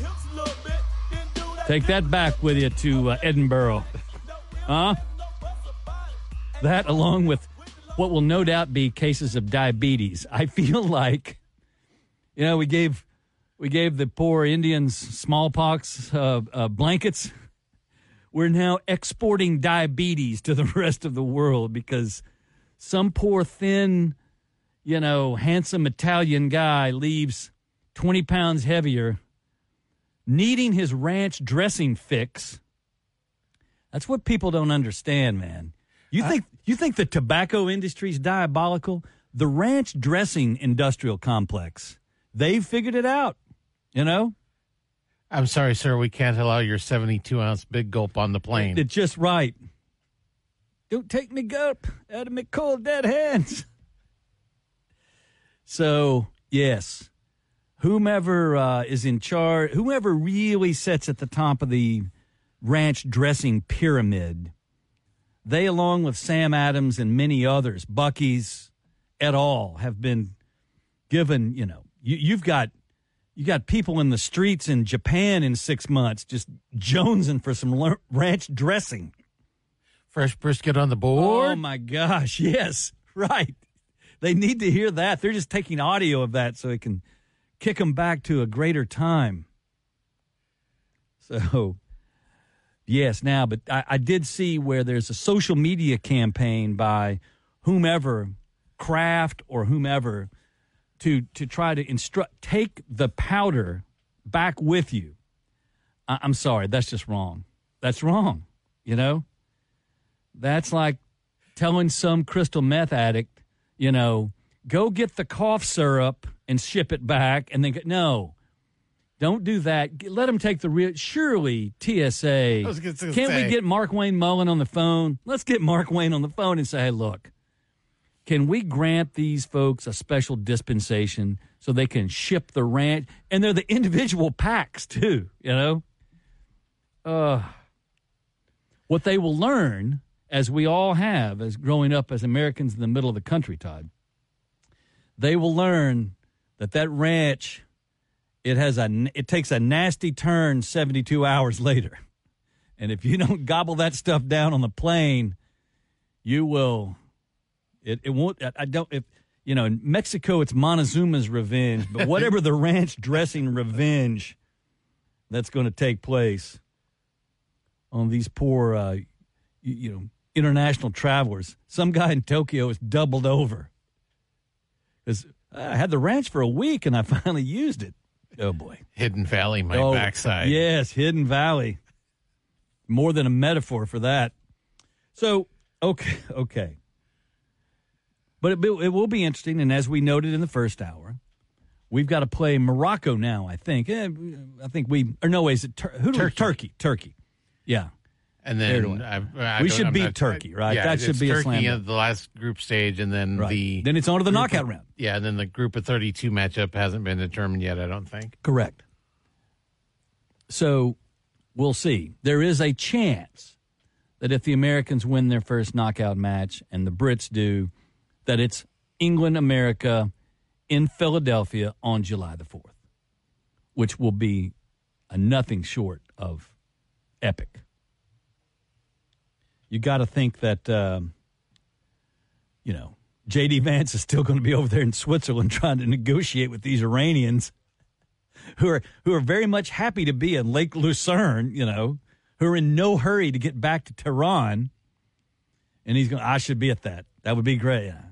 Take that back with you to uh, Edinburgh. Huh? That along with what will no doubt be cases of diabetes. I feel like, you know, we gave we gave the poor Indians smallpox uh, uh, blankets. We're now exporting diabetes to the rest of the world because some poor, thin, you know, handsome Italian guy leaves twenty pounds heavier, needing his ranch dressing fix. That's what people don't understand, man. You think you think the tobacco industry is diabolical? The ranch dressing industrial complex, they've figured it out, you know? I'm sorry, sir. We can't allow your seventy-two ounce big gulp on the plane. It's just right. Don't take me gulp out of me cold dead hands. So, yes, whomever uh, is in charge, whomever really sits at the top of the ranch dressing pyramid, they, along with Sam Adams and many others, Buc-ee's et al., have been given, you know, you, you've got You got people in the streets in Japan in six months just jonesing for some l- ranch dressing. Fresh brisket on the board? Oh, my gosh. Yes, right. They need to hear that. They're just taking audio of that so it can kick them back to a greater time. So, yes, now, but I, I did see where there's a social media campaign by whomever, Kraft or whomever, to to try to instruct, take the powder back with you. I, I'm sorry, that's just wrong. That's wrong, you know? That's like telling some crystal meth addict, you know, go get the cough syrup and ship it back, and then, no, don't do that. Let them take the real, surely T S A, can't say. we get Mark Wayne Mullen on the phone? Let's get Mark Wayne on the phone and say, hey, look, can we grant these folks a special dispensation so they can ship the ranch? And they're the individual packs, too, you know? Uh, what they will learn, as we all have, as growing up as Americans in the middle of the country, Todd, they will learn that that ranch, it has a, it takes a nasty turn seventy-two hours later. And if you don't gobble that stuff down on the plane, you will... It it won't. I don't. If you know, in Mexico, it's Montezuma's revenge, but whatever the ranch dressing revenge that's going to take place on these poor, uh, you, you know, international travelers. Some guy in Tokyo is doubled over because I had the ranch for a week and I finally used it. Oh boy, Hidden Valley, my oh, backside. Yes, Hidden Valley. More than a metaphor for that. So okay, okay. But it, it will be interesting, and as we noted in the first hour, we've got to play Morocco now, I think. Eh, I think we – or no, is it Tur- who do we, Turkey. Turkey. Turkey. Yeah. And Fair to then win. I, I we don't- should I'm beat not- Turkey, right? Yeah, that should it's be Turkey a slam. in the last group stage, and then Right. the Then it's on to the group knockout of- round. Yeah, and then the group of thirty-two matchup hasn't been determined yet. I don't think. Correct. So we'll see. There is a chance that if the Americans win their first knockout match and the Brits do, that it's England, America in Philadelphia on July the fourth, which will be a nothing short of epic. You got to think that, um, you know, J D. Vance is still going to be over there in Switzerland trying to negotiate with these Iranians who are who are very much happy to be in Lake Lucerne, you know, who are in no hurry to get back to Tehran. And he's going, I should be at that. That would be great. Yeah.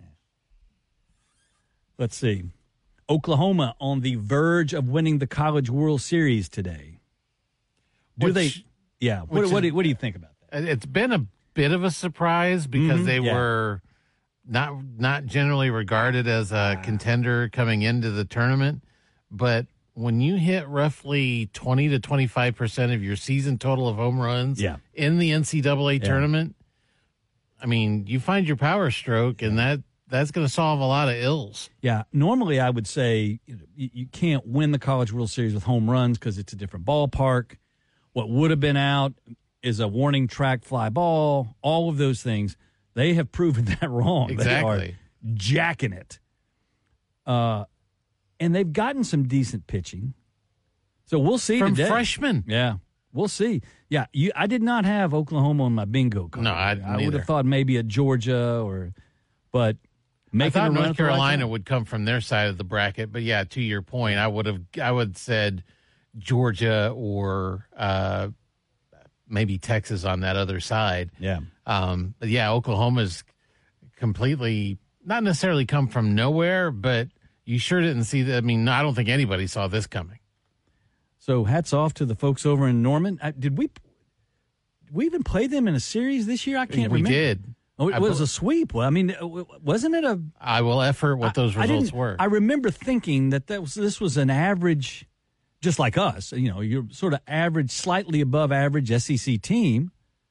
Let's see. Oklahoma on the verge of winning the College World Series today. Do Which- they? Yeah. What, which what, do, is- what do you think about that? It's been a bit of a surprise because Mhm, they yeah. were not not generally regarded as a contender coming into the tournament, but when you hit roughly twenty to twenty-five percent of your season total of home runs Yeah. in the N C double A tournament, I mean, you find your power stroke, and that that's going to solve a lot of ills. Yeah, normally I would say you, know, you, you can't win the College World Series with home runs because it's a different ballpark. What would have been out is a warning track fly ball, all of those things. They have proven that wrong. Exactly. They are jacking it. Uh, and they've gotten some decent pitching. So we'll see From today. freshmen. Yeah, we'll see. Yeah, you, I did not have Oklahoma on my bingo card. No, I- I would neither. have thought maybe a Georgia or, but I making thought a run North at the right Carolina time. would come from their side of the bracket, but yeah, to your point, I would have I would said Georgia or uh, maybe Texas on that other side. Yeah. Um, but yeah, Oklahoma's completely not necessarily come from nowhere, but you sure didn't see that. I mean, I don't think anybody saw this coming. So hats off to the folks over in Norman. Uh, did we? We even play them in a series this year? I can't We remember. did. Oh, it I was bel- a sweep. Well, I mean, uh, w- wasn't it a? I will effort what those I results didn't- were. I remember thinking that that was this was an average, just like us. You know, you're sort of average, slightly above average S E C team.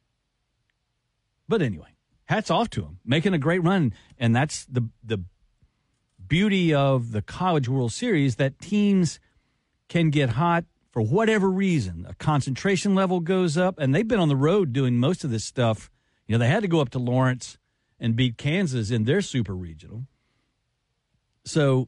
But anyway, hats off to them, making a great run, and that's the the beauty of the College World Series, that teams can get hot for whatever reason. A concentration level goes up, and they've been on the road doing most of this stuff. You know, they had to go up to Lawrence and beat Kansas in their super regional. So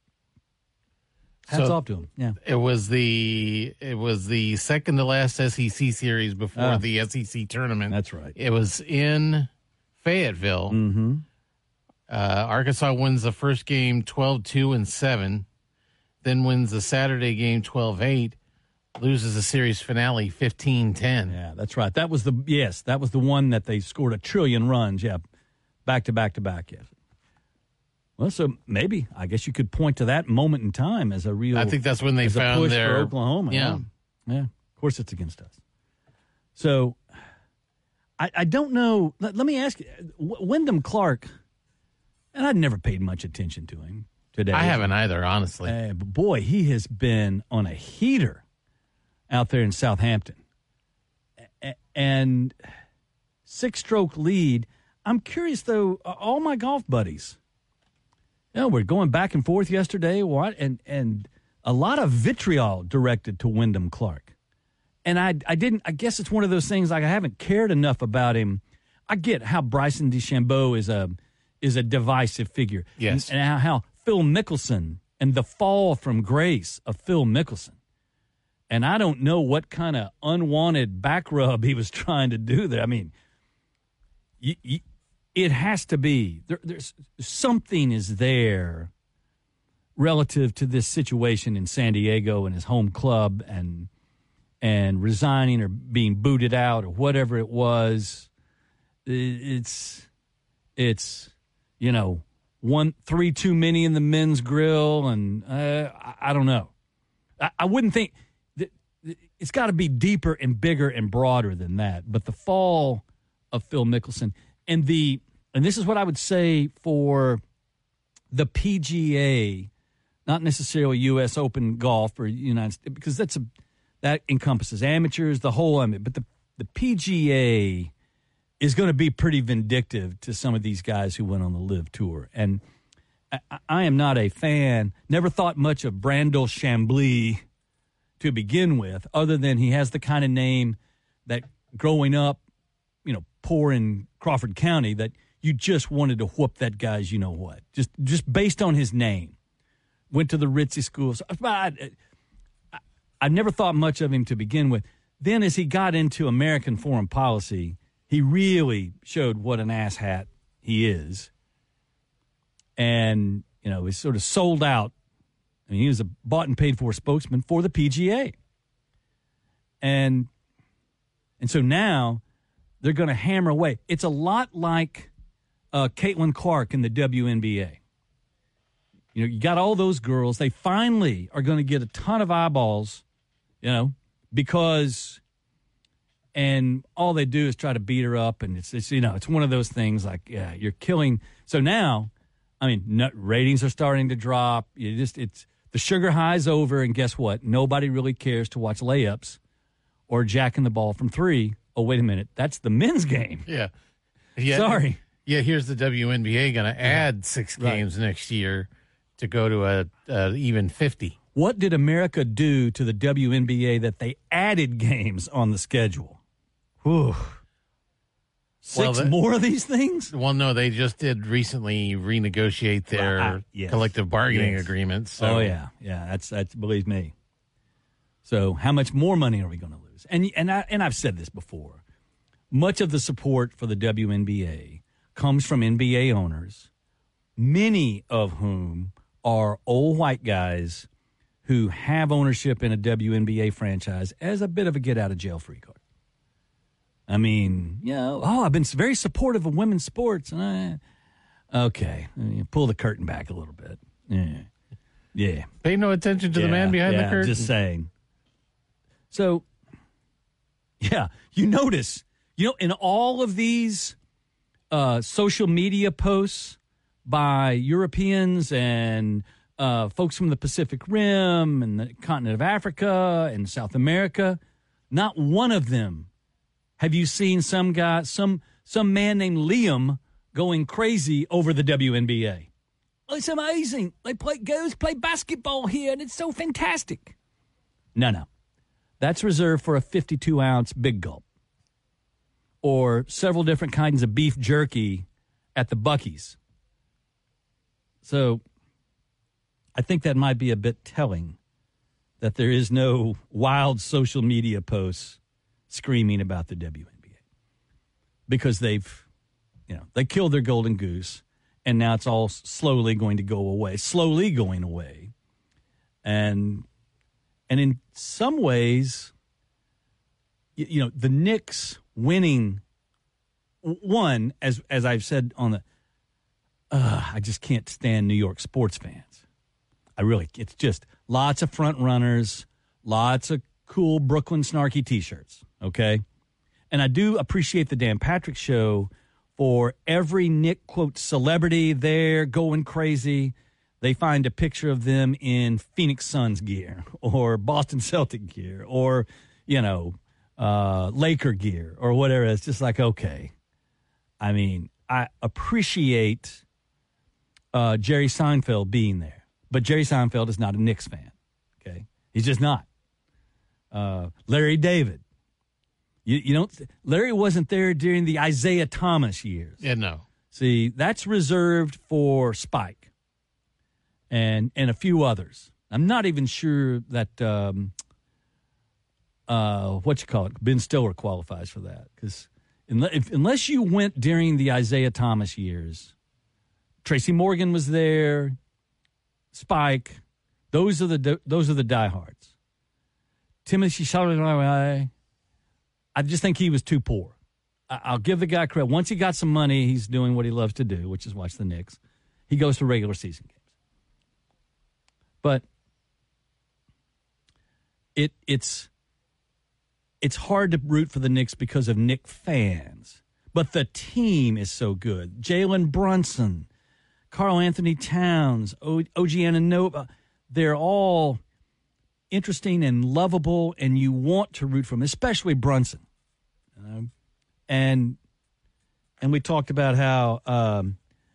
hats So off to them. Yeah. It was the it was the second to last S E C series before Ah. the S E C tournament. That's right. It was in Fayetteville. Mm-hmm. Uh, Arkansas wins the first game twelve two and seven, then wins the Saturday game twelve eight, loses the series finale fifteen ten. Yeah, that's right. That was the yes, that was the one that they scored a trillion runs. Yeah, back to back to back. Yes. Well, so maybe I guess you could point to that moment in time as a real. I think that's when they as a found push their- for Oklahoma. yeah. yeah, yeah. Of course, it's against us. So, I, I don't know. Let, let me ask you, W- Wyndham Clark, and I'd never paid much attention to him today. I haven't either, honestly. Uh, but boy, he has been on a heater out there in Southampton. A- and six-stroke lead. I'm curious, though, uh, all my golf buddies, you know, we're going back and forth yesterday, what, and and a lot of vitriol directed to Wyndham Clark. And I I didn't, I guess it's one of those things, like I haven't cared enough about him. I get how Bryson DeChambeau is a is a divisive figure. Yes. And, and how, how Phil Mickelson and the fall from grace of Phil Mickelson. And I don't know what kind of unwanted back rub he was trying to do there. I mean, you, you, it has to be. There, there's something is there relative to this situation in San Diego and his home club and and resigning or being booted out or whatever it was. It's it's you know one three too many in the men's grill, and uh, I, I don't know. I, I wouldn't think that it's got to be deeper and bigger and broader than that. But the fall of Phil Mickelson and the and this is what I would say for the P G A, not necessarily U S Open golf or United States, because that's a that encompasses amateurs, the whole. I mean, but the the P G A is going to be pretty vindictive to some of these guys who went on the Live Tour. And I, I am not a fan, never thought much of Brandel Chambly to begin with, other than he has the kind of name that growing up, you know, poor in Crawford County, that you just wanted to whoop that guy's you know what, just just based on his name. Went to the ritzy schools. I, I, I never thought much of him to begin with. Then as he got into American foreign policy, he really showed what an asshat he is. And, you know, he sort of sold out. I mean, he was a bought and paid for spokesman for the P G A. And, and so now they're going to hammer away. It's a lot like uh, Caitlin Clark in the W N B A. You know, you got all those girls. They finally are going to get a ton of eyeballs, you know, because, and all they do is try to beat her up. And it's, it's you know, it's one of those things like, yeah, you're killing. So now, I mean, no, ratings are starting to drop. You just, it's, the sugar high's over. And guess what? Nobody really cares to watch layups or jacking the ball from three. Oh, wait a minute. That's the men's game. Yeah. yeah Sorry. Yeah, here's the W N B A going to add yeah. six games right. next year to go to a, a even fifty. What did America do to the W N B A that they added games on the schedule? Whew. Six well, the, more of these things? Well, no, they just did recently renegotiate their uh, yes. collective bargaining yes. agreements. So. Oh, yeah. Yeah, that's, that's, believe me. So how much more money are we going to lose? And, and, I, and I've said this before. Much of the support for the W N B A comes from N B A owners, many of whom are old white guys who have ownership in a W N B A franchise as a bit of a get-out-of-jail-free card. I mean, you know, oh, I've been very supportive of women's sports. And I, okay, pull the curtain back a little bit. Yeah, yeah. Pay no attention to yeah, the man behind yeah, the curtain. Just saying. So, yeah, you notice, you know, in all of these uh, social media posts by Europeans and uh, folks from the Pacific Rim and the continent of Africa and South America, not one of them have you seen some guy, some some man named Liam going crazy over the W N B A. Oh, it's amazing. They play girls play basketball here, and it's so fantastic. No, no. That's reserved for a fifty-two ounce Big Gulp or several different kinds of beef jerky at the Buc-ee's. So I think that might be a bit telling that there is no wild social media posts screaming about the W N B A because they've, you know, they killed their golden goose and now it's all slowly going to go away, slowly going away. And, and in some ways, you, you know, the Knicks winning one, as, as I've said on the, uh, I just can't stand New York sports fans. I really, it's just lots of front runners, lots of cool Brooklyn snarky T-shirts, okay? And I do appreciate the Dan Patrick Show for every Nick, quote, celebrity there going crazy. They find a picture of them in Phoenix Suns gear or Boston Celtic gear or, you know, uh, Laker gear or whatever. It's just like, okay. I mean, I appreciate uh, Jerry Seinfeld being there. But Jerry Seinfeld is not a Knicks fan, okay? He's just not. Uh, Larry David. You, you don't. Larry wasn't there during the Isaiah Thomas years. Yeah, no. See, that's reserved for Spike and and a few others. I'm not even sure that, um, uh, what you call it, Ben Stiller qualifies for that. Because unless you went during the Isaiah Thomas years, Tracy Morgan was there, Spike, those are the those are the diehards. Timothy Chalamet, I just think he was too poor. I'll give the guy credit. Once he got some money, he's doing what he loves to do, which is watch the Knicks. He goes to regular season games. But it it's it's hard to root for the Knicks because of Knick fans. But the team is so good. Jalen Brunson, Karl Anthony Towns, o- O G Anunoby, they're all interesting and lovable, and you want to root for them, especially Brunson. Um, and and we talked about how um,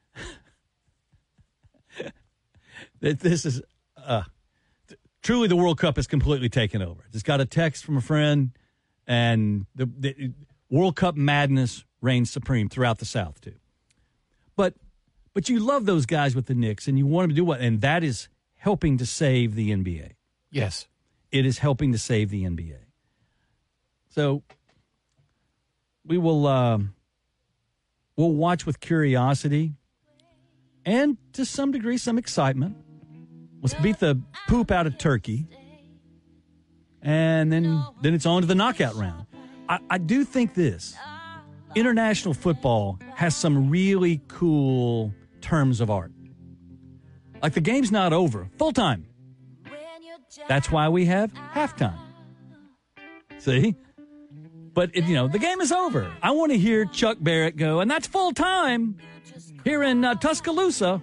that this is uh, truly the World Cup is completely taken over. Just got a text from a friend, and the, the World Cup madness reigns supreme throughout the South too. But but you love those guys with the Knicks, and you want them to do what? And that is helping to save the N B A. Yes. It is helping to save the N B A. So we will um, we'll watch with curiosity and to some degree some excitement. Let's beat the poop out of Turkey. And then, then it's on to the knockout round. I, I do think this. International football has some really cool terms of art. Like the game's not over. Full time. That's why we have halftime. See? But, it, you know, the game is over. I want to hear Chuck Barrett go, and that's full time here in uh, Tuscaloosa.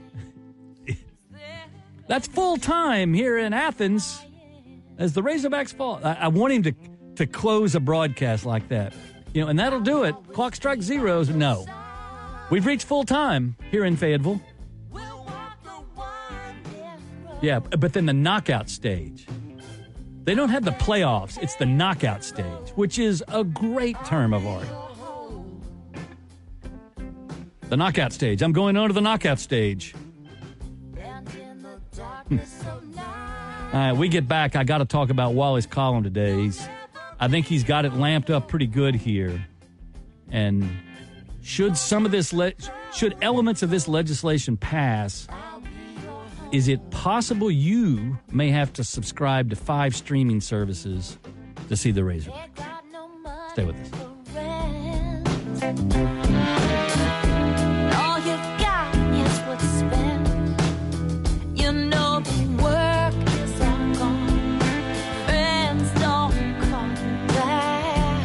That's full time here in Athens as the Razorbacks fall. I, I want him to, to close a broadcast like that. You know, and that'll do it. Clock strikes zeros. No. We've reached full time here in Fayetteville. Yeah, but then the knockout stage. They don't have the playoffs. It's the knockout stage, which is a great term of art. The knockout stage. I'm going on to the knockout stage. Hmm. All right, we get back. I got to talk about Wally's column today. He's, I think he's got it lamped up pretty good here. And should some of this, le- should elements of this legislation pass, is it possible you may have to subscribe to five streaming services to see the Razorbacks? Stay with us. All you got is what's spent. You know the work is all gone. Friends don't come back.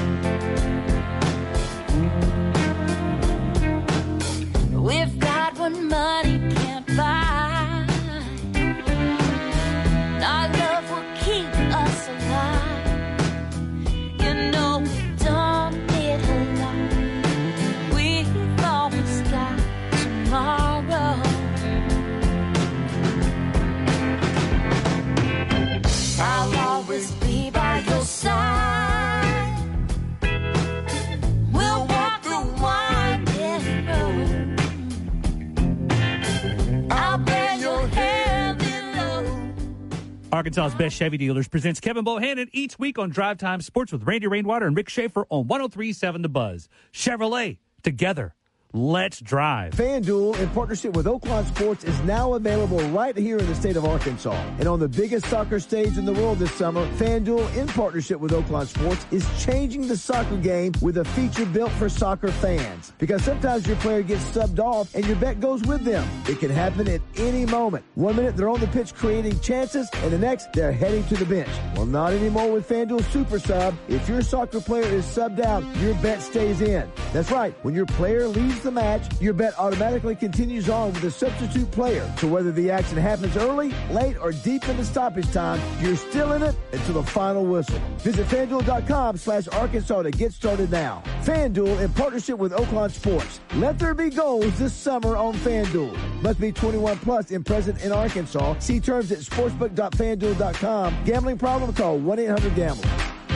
We've got what money can't buy. Our love will keep us alive. You know we don't need a lot. We've always got tomorrow. I'll always be by your side. We'll walk the winding road. I'll bear your heavy load. Arkansas's Best Chevy Dealers presents Kevin Bohannon each week on Drive Time Sports with Randy Rainwater and Rick Schaefer on one oh three point seven The Buzz. Chevrolet, together. Let's drive. FanDuel, in partnership with Oaklawn Sports, is now available right here in the state of Arkansas. And on the biggest soccer stage in the world this summer, FanDuel, in partnership with Oaklawn Sports, is changing the soccer game with a feature built for soccer fans. Because sometimes your player gets subbed off and your bet goes with them. It can happen at any moment. One minute they're on the pitch creating chances, and the next they're heading to the bench. Well, not anymore with FanDuel Super Sub. If your soccer player is subbed out, your bet stays in. That's right. When your player leaves the match, your bet automatically continues on with a substitute player. So whether the action happens early, late, or deep into stoppage time, you're still in it until the final whistle. Visit FanDuel.com slash Arkansas to get started now. FanDuel, in partnership with Oaklawn Sports. Let there be goals this summer on FanDuel. Must be twenty-one plus and present in Arkansas. See terms at sportsbook dot fan duel dot com. Gambling problem? Call one eight hundred gambler.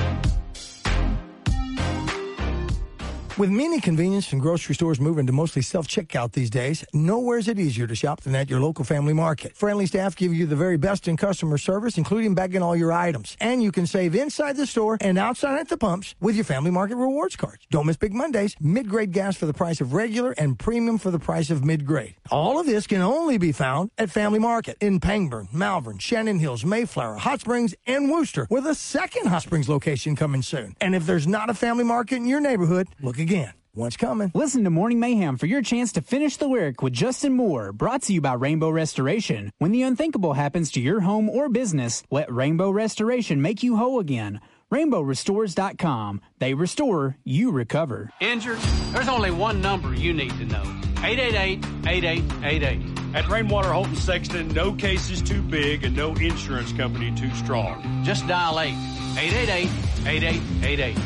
With many convenience and grocery stores moving to mostly self-checkout these days, nowhere is it easier to shop than at your local Family Market. Friendly staff give you the very best in customer service, including bagging all your items. And you can save inside the store and outside at the pumps with your Family Market rewards cards. Don't miss Big Mondays, mid-grade gas for the price of regular and premium for the price of mid-grade. All of this can only be found at Family Market in Pangburn, Malvern, Shannon Hills, Mayflower, Hot Springs, and Wooster, with a second Hot Springs location coming soon. And if there's not a Family Market in your neighborhood, look again. One's coming. Listen to Morning Mayhem for your chance to finish the lyric with Justin Moore, brought to you by Rainbow Restoration. When the unthinkable happens to your home or business, let Rainbow Restoration make you whole again. rainbow restores dot com. They restore, you recover. Injured? There's only one number you need to know. eight eight eight, eight eight eight eight. At Rainwater Holton Sexton, no case is too big and no insurance company too strong. Just dial eight eight eight eight, eight eight eight eight.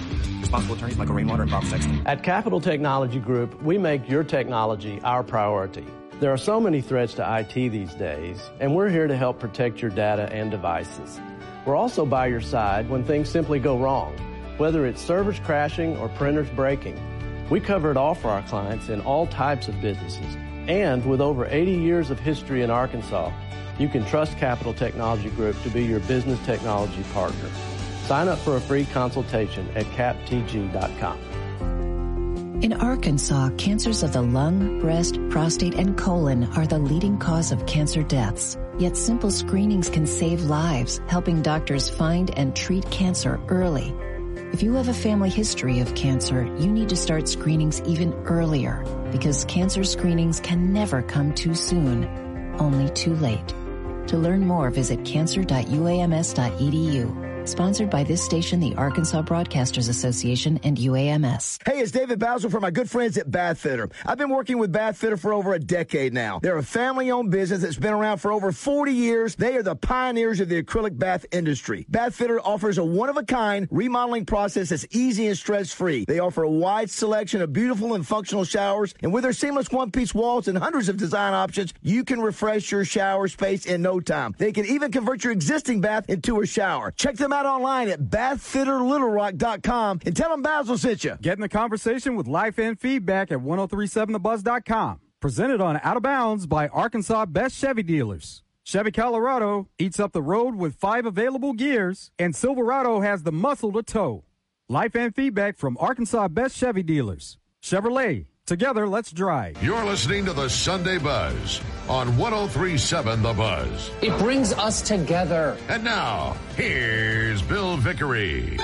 Responsible attorneys Michael Rainwater and Bob Sexton. At Capital Technology Group, we make your technology our priority. There are so many threats to I T these days, and we're here to help protect your data and devices. We're also by your side when things simply go wrong, whether it's servers crashing or printers breaking. We cover it all for our clients in all types of businesses. And with over eighty years of history in Arkansas, you can trust Capital Technology Group to be your business technology partner. Sign up for a free consultation at cap t g dot com. In Arkansas, cancers of the lung, breast, prostate, and colon are the leading cause of cancer deaths. Yet simple screenings can save lives, helping doctors find and treat cancer early. If you have a family history of cancer, you need to start screenings even earlier, because cancer screenings can never come too soon, only too late. To learn more, visit cancer dot u a m s dot e d u. Sponsored by this station, the Arkansas Broadcasters Association, and U A M S. Hey, it's David Basil from my good friends at Bath Fitter. I've been working with Bath Fitter for over a decade now. They're a family-owned business that's been around for over forty years. They are the pioneers of the acrylic bath industry. Bath Fitter offers a one-of-a-kind remodeling process that's easy and stress-free. They offer a wide selection of beautiful and functional showers, and with their seamless one-piece walls and hundreds of design options, you can refresh your shower space in no time. They can even convert your existing bath into a shower. Check them out online at bath fitter little rock dot com and tell them Basil sent you. Get in the conversation with Life and Feedback at ten thirty-seven the buzz dot com. Presented on Out of Bounds by Arkansas Best Chevy Dealers. Chevy Colorado eats up the road with five available gears, and Silverado has the muscle to tow. Life and Feedback from Arkansas Best Chevy Dealers. Chevrolet. Together, let's drive. You're listening to the Sunday Buzz on ten thirty-seven The Buzz. It brings us together. And now, here's Bill Vickery.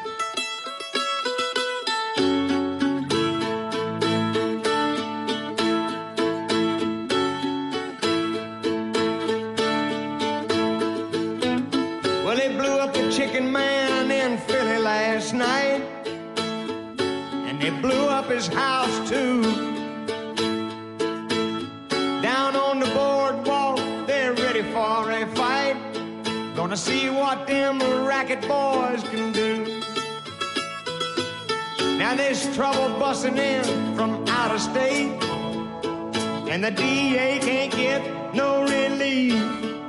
Well, they blew up a chicken man in Philly last night. They blew up his house, too. Down on the boardwalk, they're ready for a fight. Gonna see what them racket boys can do. Now there's trouble busting in from out of state, and the D A can't get no relief.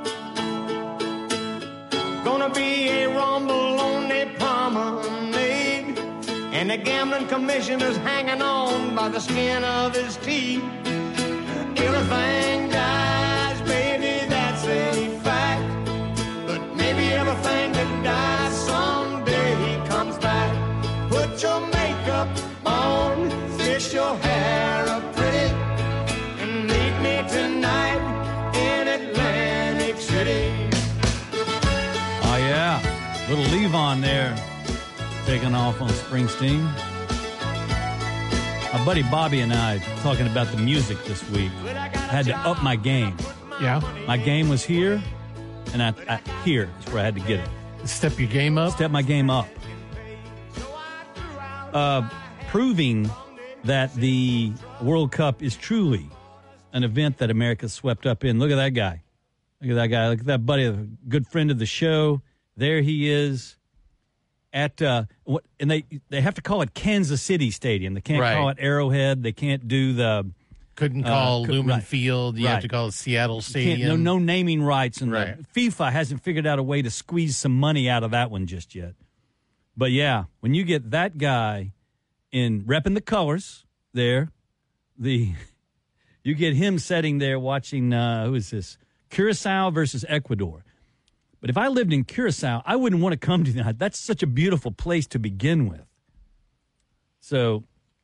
Gonna be a rumble on the promenade, and the gambling commissioner's hanging on by the skin of his teeth. Everything dies, baby, that's a fact. But maybe everything that dies someday comes back. Put your makeup on, fix your hair up pretty, and meet me tonight in Atlantic City. Oh, yeah. Little Levon there. Taking off on Springsteen. My buddy Bobby and I talking about the music this week. I had to up my game. Yeah. My game was here, and I, I here is where I had to get it. Step your game up? Step my game up. Uh, proving that the World Cup is truly an event that America swept up in. Look at that guy. Look at that guy. Look at that buddy, a good friend of the show. There he is. At uh, what and they they have to call it Kansas City Stadium. They can't right. call it Arrowhead. They can't do the couldn't call uh, Lumen right. Field. You right. have to call it Seattle You Stadium. can't- No, no naming rights, and Right. the FIFA hasn't figured out a way to squeeze some money out of that one just yet. But yeah, when you get that guy in repping the colors there, the you get him sitting there watching. Uh, who is this? Curacao versus Ecuador. But if I lived in Curacao, I wouldn't want to come to that. That's such a beautiful place to begin with. So,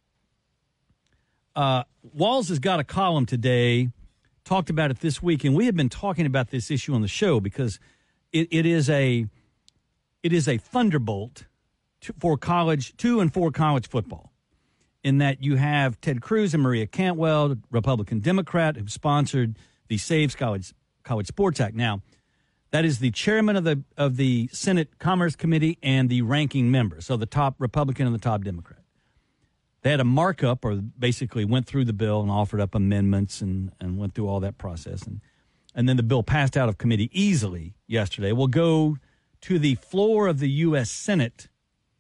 uh, Walls has got a column today, talked about it this week, and we have been talking about this issue on the show because it, it is a it is a thunderbolt to, for college, to and for college football, in that you have Ted Cruz and Maria Cantwell, Republican Democrat, who sponsored the Saves College College Sports Act. Now, that is the chairman of the of the Senate Commerce Committee and the ranking member, so the top Republican and the top Democrat. They had a markup, or basically went through the bill and offered up amendments and, and went through all that process. And, and then the bill passed out of committee easily yesterday. Will go to the floor of the U S Senate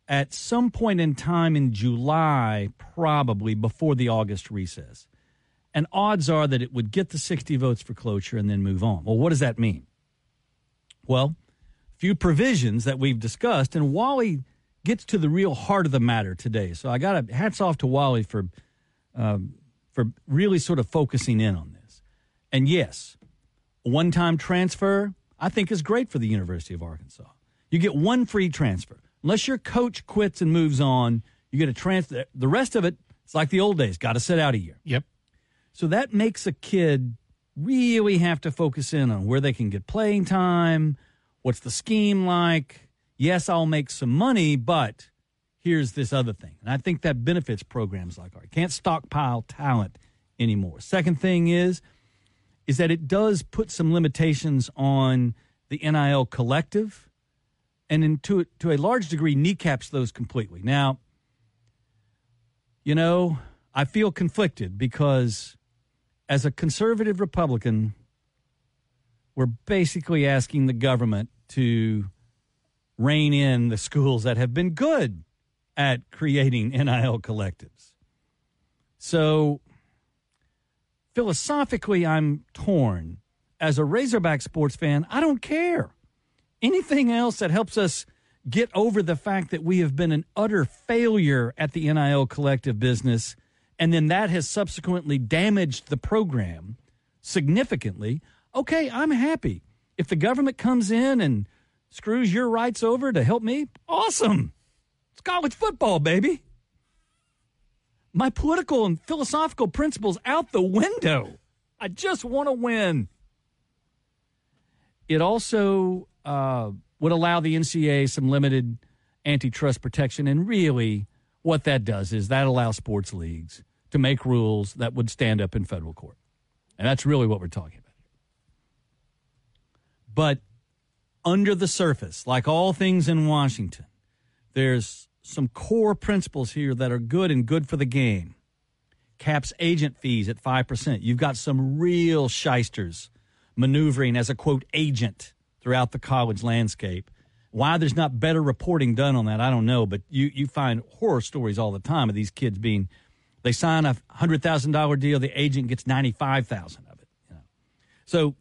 at some point in time in July, probably before the August recess. And odds are that it would get the sixty votes for cloture and then move on. Well, what does that mean? Well, a few provisions that we've discussed, and Wally gets to the real heart of the matter today. So I got a hats off to Wally for um, for really sort of focusing in on this. And yes, a one-time transfer, I think, is great for the University of Arkansas. You get one free transfer. Unless your coach quits and moves on, you get a transfer. The rest of it, it's like the old days, got to sit out a year. Yep. So that makes a kid really have to focus in on where they can get playing time, what's the scheme like. Yes, I'll make some money, but here's this other thing. And I think that benefits programs like ours. Can't stockpile talent anymore. Second thing is, is that it does put some limitations on the N I L collective, and in, to, to a large degree kneecaps those completely. Now, you know, I feel conflicted because as a conservative Republican, we're basically asking the government to rein in the schools that have been good at creating N I L collectives. So philosophically, I'm torn. As a Razorback sports fan, I don't care. Anything else that helps us get over the fact that we have been an utter failure at the N I L collective business, and then that has subsequently damaged the program significantly, okay, I'm happy. If the government comes in and screws your rights over to help me, awesome. It's college football, baby. My political and philosophical principles out the window. I just want to win. It also uh, would allow the N C double A some limited antitrust protection, and really what that does is that allows sports leagues to make rules that would stand up in federal court. And that's really what we're talking about. But under the surface, like all things in Washington, there's some core principles here that are good and good for the game. Caps agent fees at five percent. You've got some real shysters maneuvering as a, quote, agent throughout the college landscape. Why there's not better reporting done on that, I don't know, but you, you find horror stories all the time of these kids being, they sign a one hundred thousand dollars deal, the agent gets ninety-five thousand dollars of it. You know? So,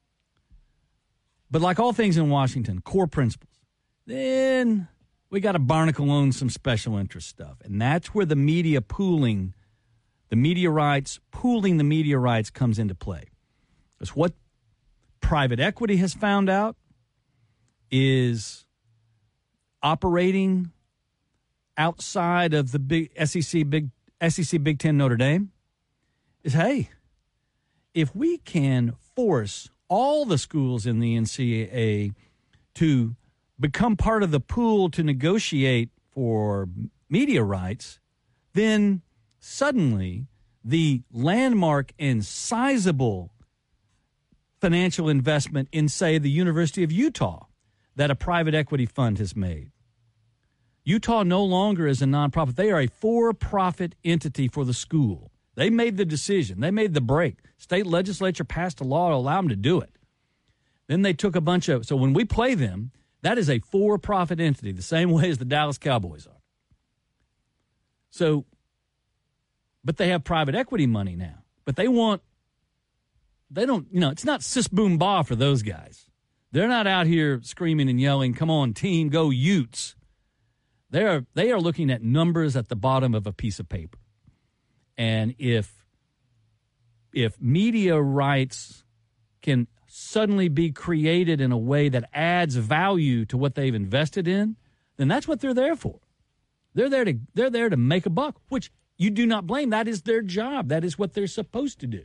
but like all things in Washington, core principles. Then we got to barnacle on some special interest stuff. And that's where the media pooling, the media rights, pooling the media rights comes into play. Because what private equity has found out is operating outside of the big S E C, big S E C, Big Ten, Notre Dame is, hey, if we can force all the schools in the N C double A to become part of the pool to negotiate for media rights, then suddenly the landmark and sizable financial investment in, say, the University of Utah that a private equity fund has made. Utah no longer is a nonprofit. They are a for-profit entity for the school. They made the decision. They made the break. State legislature passed a law to allow them to do it. Then they took a bunch of, so when we play them, that is a for-profit entity, the same way as the Dallas Cowboys are. So, but they have private equity money now. But they want, they don't, you know, it's not sis boom ba for those guys. They're not out here screaming and yelling, come on, team, go Utes. They are, they are looking at numbers at the bottom of a piece of paper. And if, if media rights can suddenly be created in a way that adds value to what they've invested in, then that's what they're there for. They're there to they're there to make a buck, which you do not blame. That is their job. That is what they're supposed to do.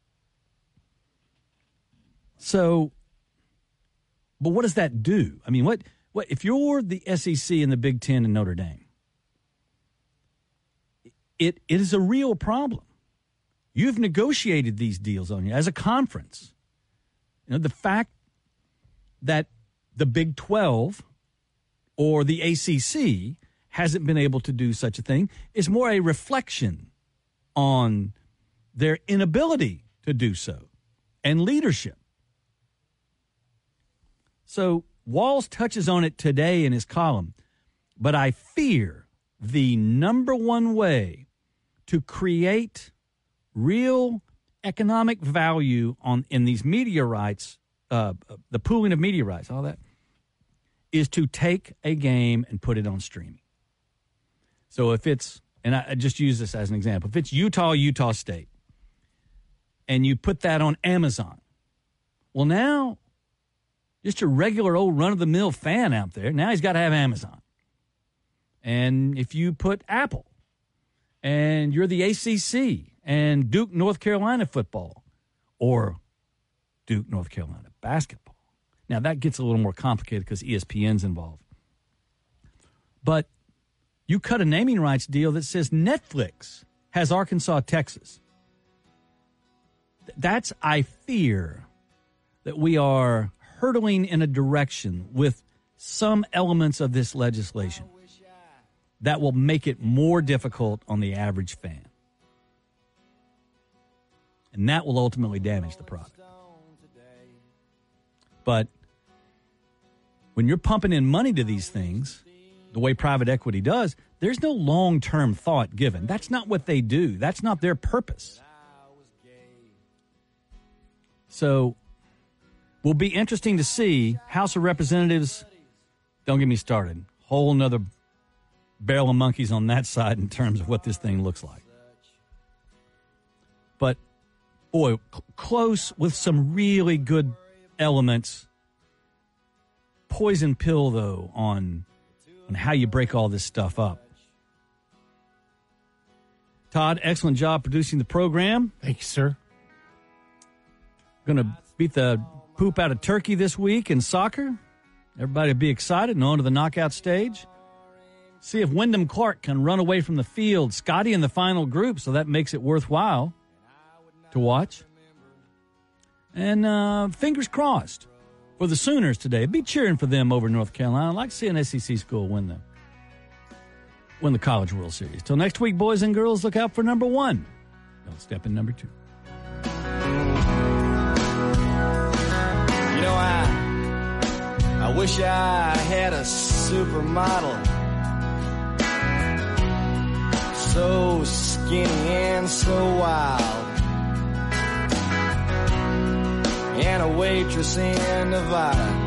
So, but what does that do? I mean, what what if you're the S E C and the Big Ten and Notre Dame? It it is a real problem. You've negotiated these deals on you as a conference. You know, the fact that the Big twelve or the A C C hasn't been able to do such a thing is more a reflection on their inability to do so and leadership. So Walls touches on it today in his column, But I fear the number one way to create real economic value on in these media rights, uh, the pooling of media rights, all that, is to take a game and put it on streaming. So if it's, and I, I just use this as an example, if it's Utah, Utah State, and you put that on Amazon, well, now just a regular old run-of-the-mill fan out there, now he's got to have Amazon. And if you put Apple, and you're the A C C, and Duke, North Carolina football, or Duke, North Carolina basketball. Now, that gets a little more complicated because E S P N's involved. But you cut a naming rights deal that says Netflix has Arkansas, Texas. That's, I fear, that we are hurtling in a direction with some elements of this legislation that will make it more difficult on the average fan. And that will ultimately damage the product. But when you're pumping in money to these things, the way private equity does, there's no long-term thought given. That's not what they do. That's not their purpose. So, will be interesting to see. House of Representatives, don't get me started. Whole nother barrel of monkeys on that side in terms of what this thing looks like. But, boy, c- close with some really good elements. Poison pill, though, on, on how you break all this stuff up. Todd, excellent job producing the program. Thank you, sir. Going to beat the poop out of Turkey this week in soccer. Everybody will be excited and on to the knockout stage. See if Wyndham Clark can run away from the field. Scotty in the final group, so that makes it worthwhile to watch. And uh, fingers crossed for the Sooners today. Be cheering for them over North Carolina. I'd like to see an S E C school win them. Win the College World Series. Till next week, boys and girls, look out for number one. Don't step in number two. You know, I, I wish I had a supermodel. So skinny and so wild. And a waitress in Nevada.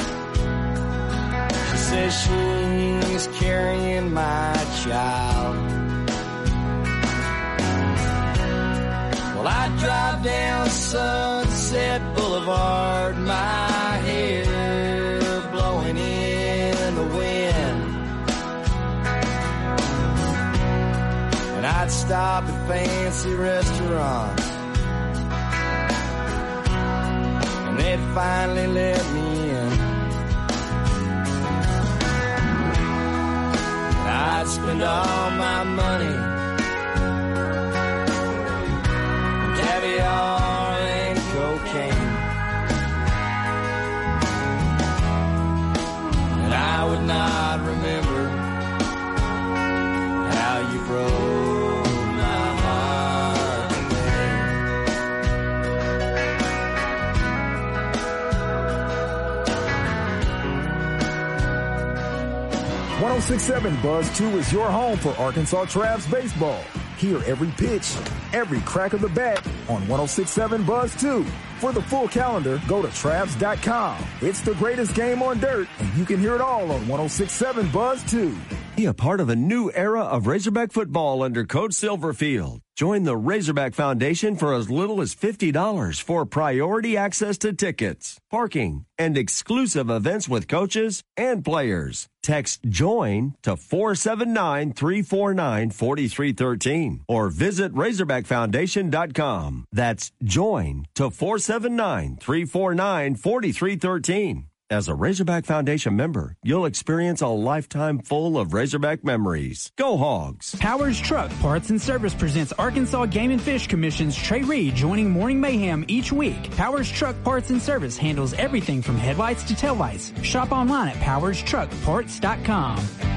She says she's carrying my child. Well, I drive down Sunset Boulevard, my hair blowing in the wind. And I'd stop at fancy restaurants, and they'd finally let me in. And I'd spend all my money caviar and cocaine, and I would not remember how you broke my heart one oh six point seven Buzz two is your home for Arkansas Travs baseball. Hear every pitch, every crack of the bat on one oh six point seven Buzz two. For the full calendar, go to Travs dot com. It's the greatest game on dirt, and you can hear it all on one oh six point seven Buzz two. Be a part of a new era of Razorback football under Coach Silverfield. Join the Razorback Foundation for as little as fifty dollars for priority access to tickets, parking, and exclusive events with coaches and players. Text JOIN to four seven nine, three four nine, four three one three or visit Razorback Foundation dot com. That's JOIN to four seven nine, three four nine, four three one three. As a Razorback Foundation member, you'll experience a lifetime full of Razorback memories. Go Hogs! Powers Truck Parts and Service presents Arkansas Game and Fish Commission's Trey Reed joining Morning Mayhem each week. Powers Truck Parts and Service handles everything from headlights to taillights. Shop online at powers truck parts dot com.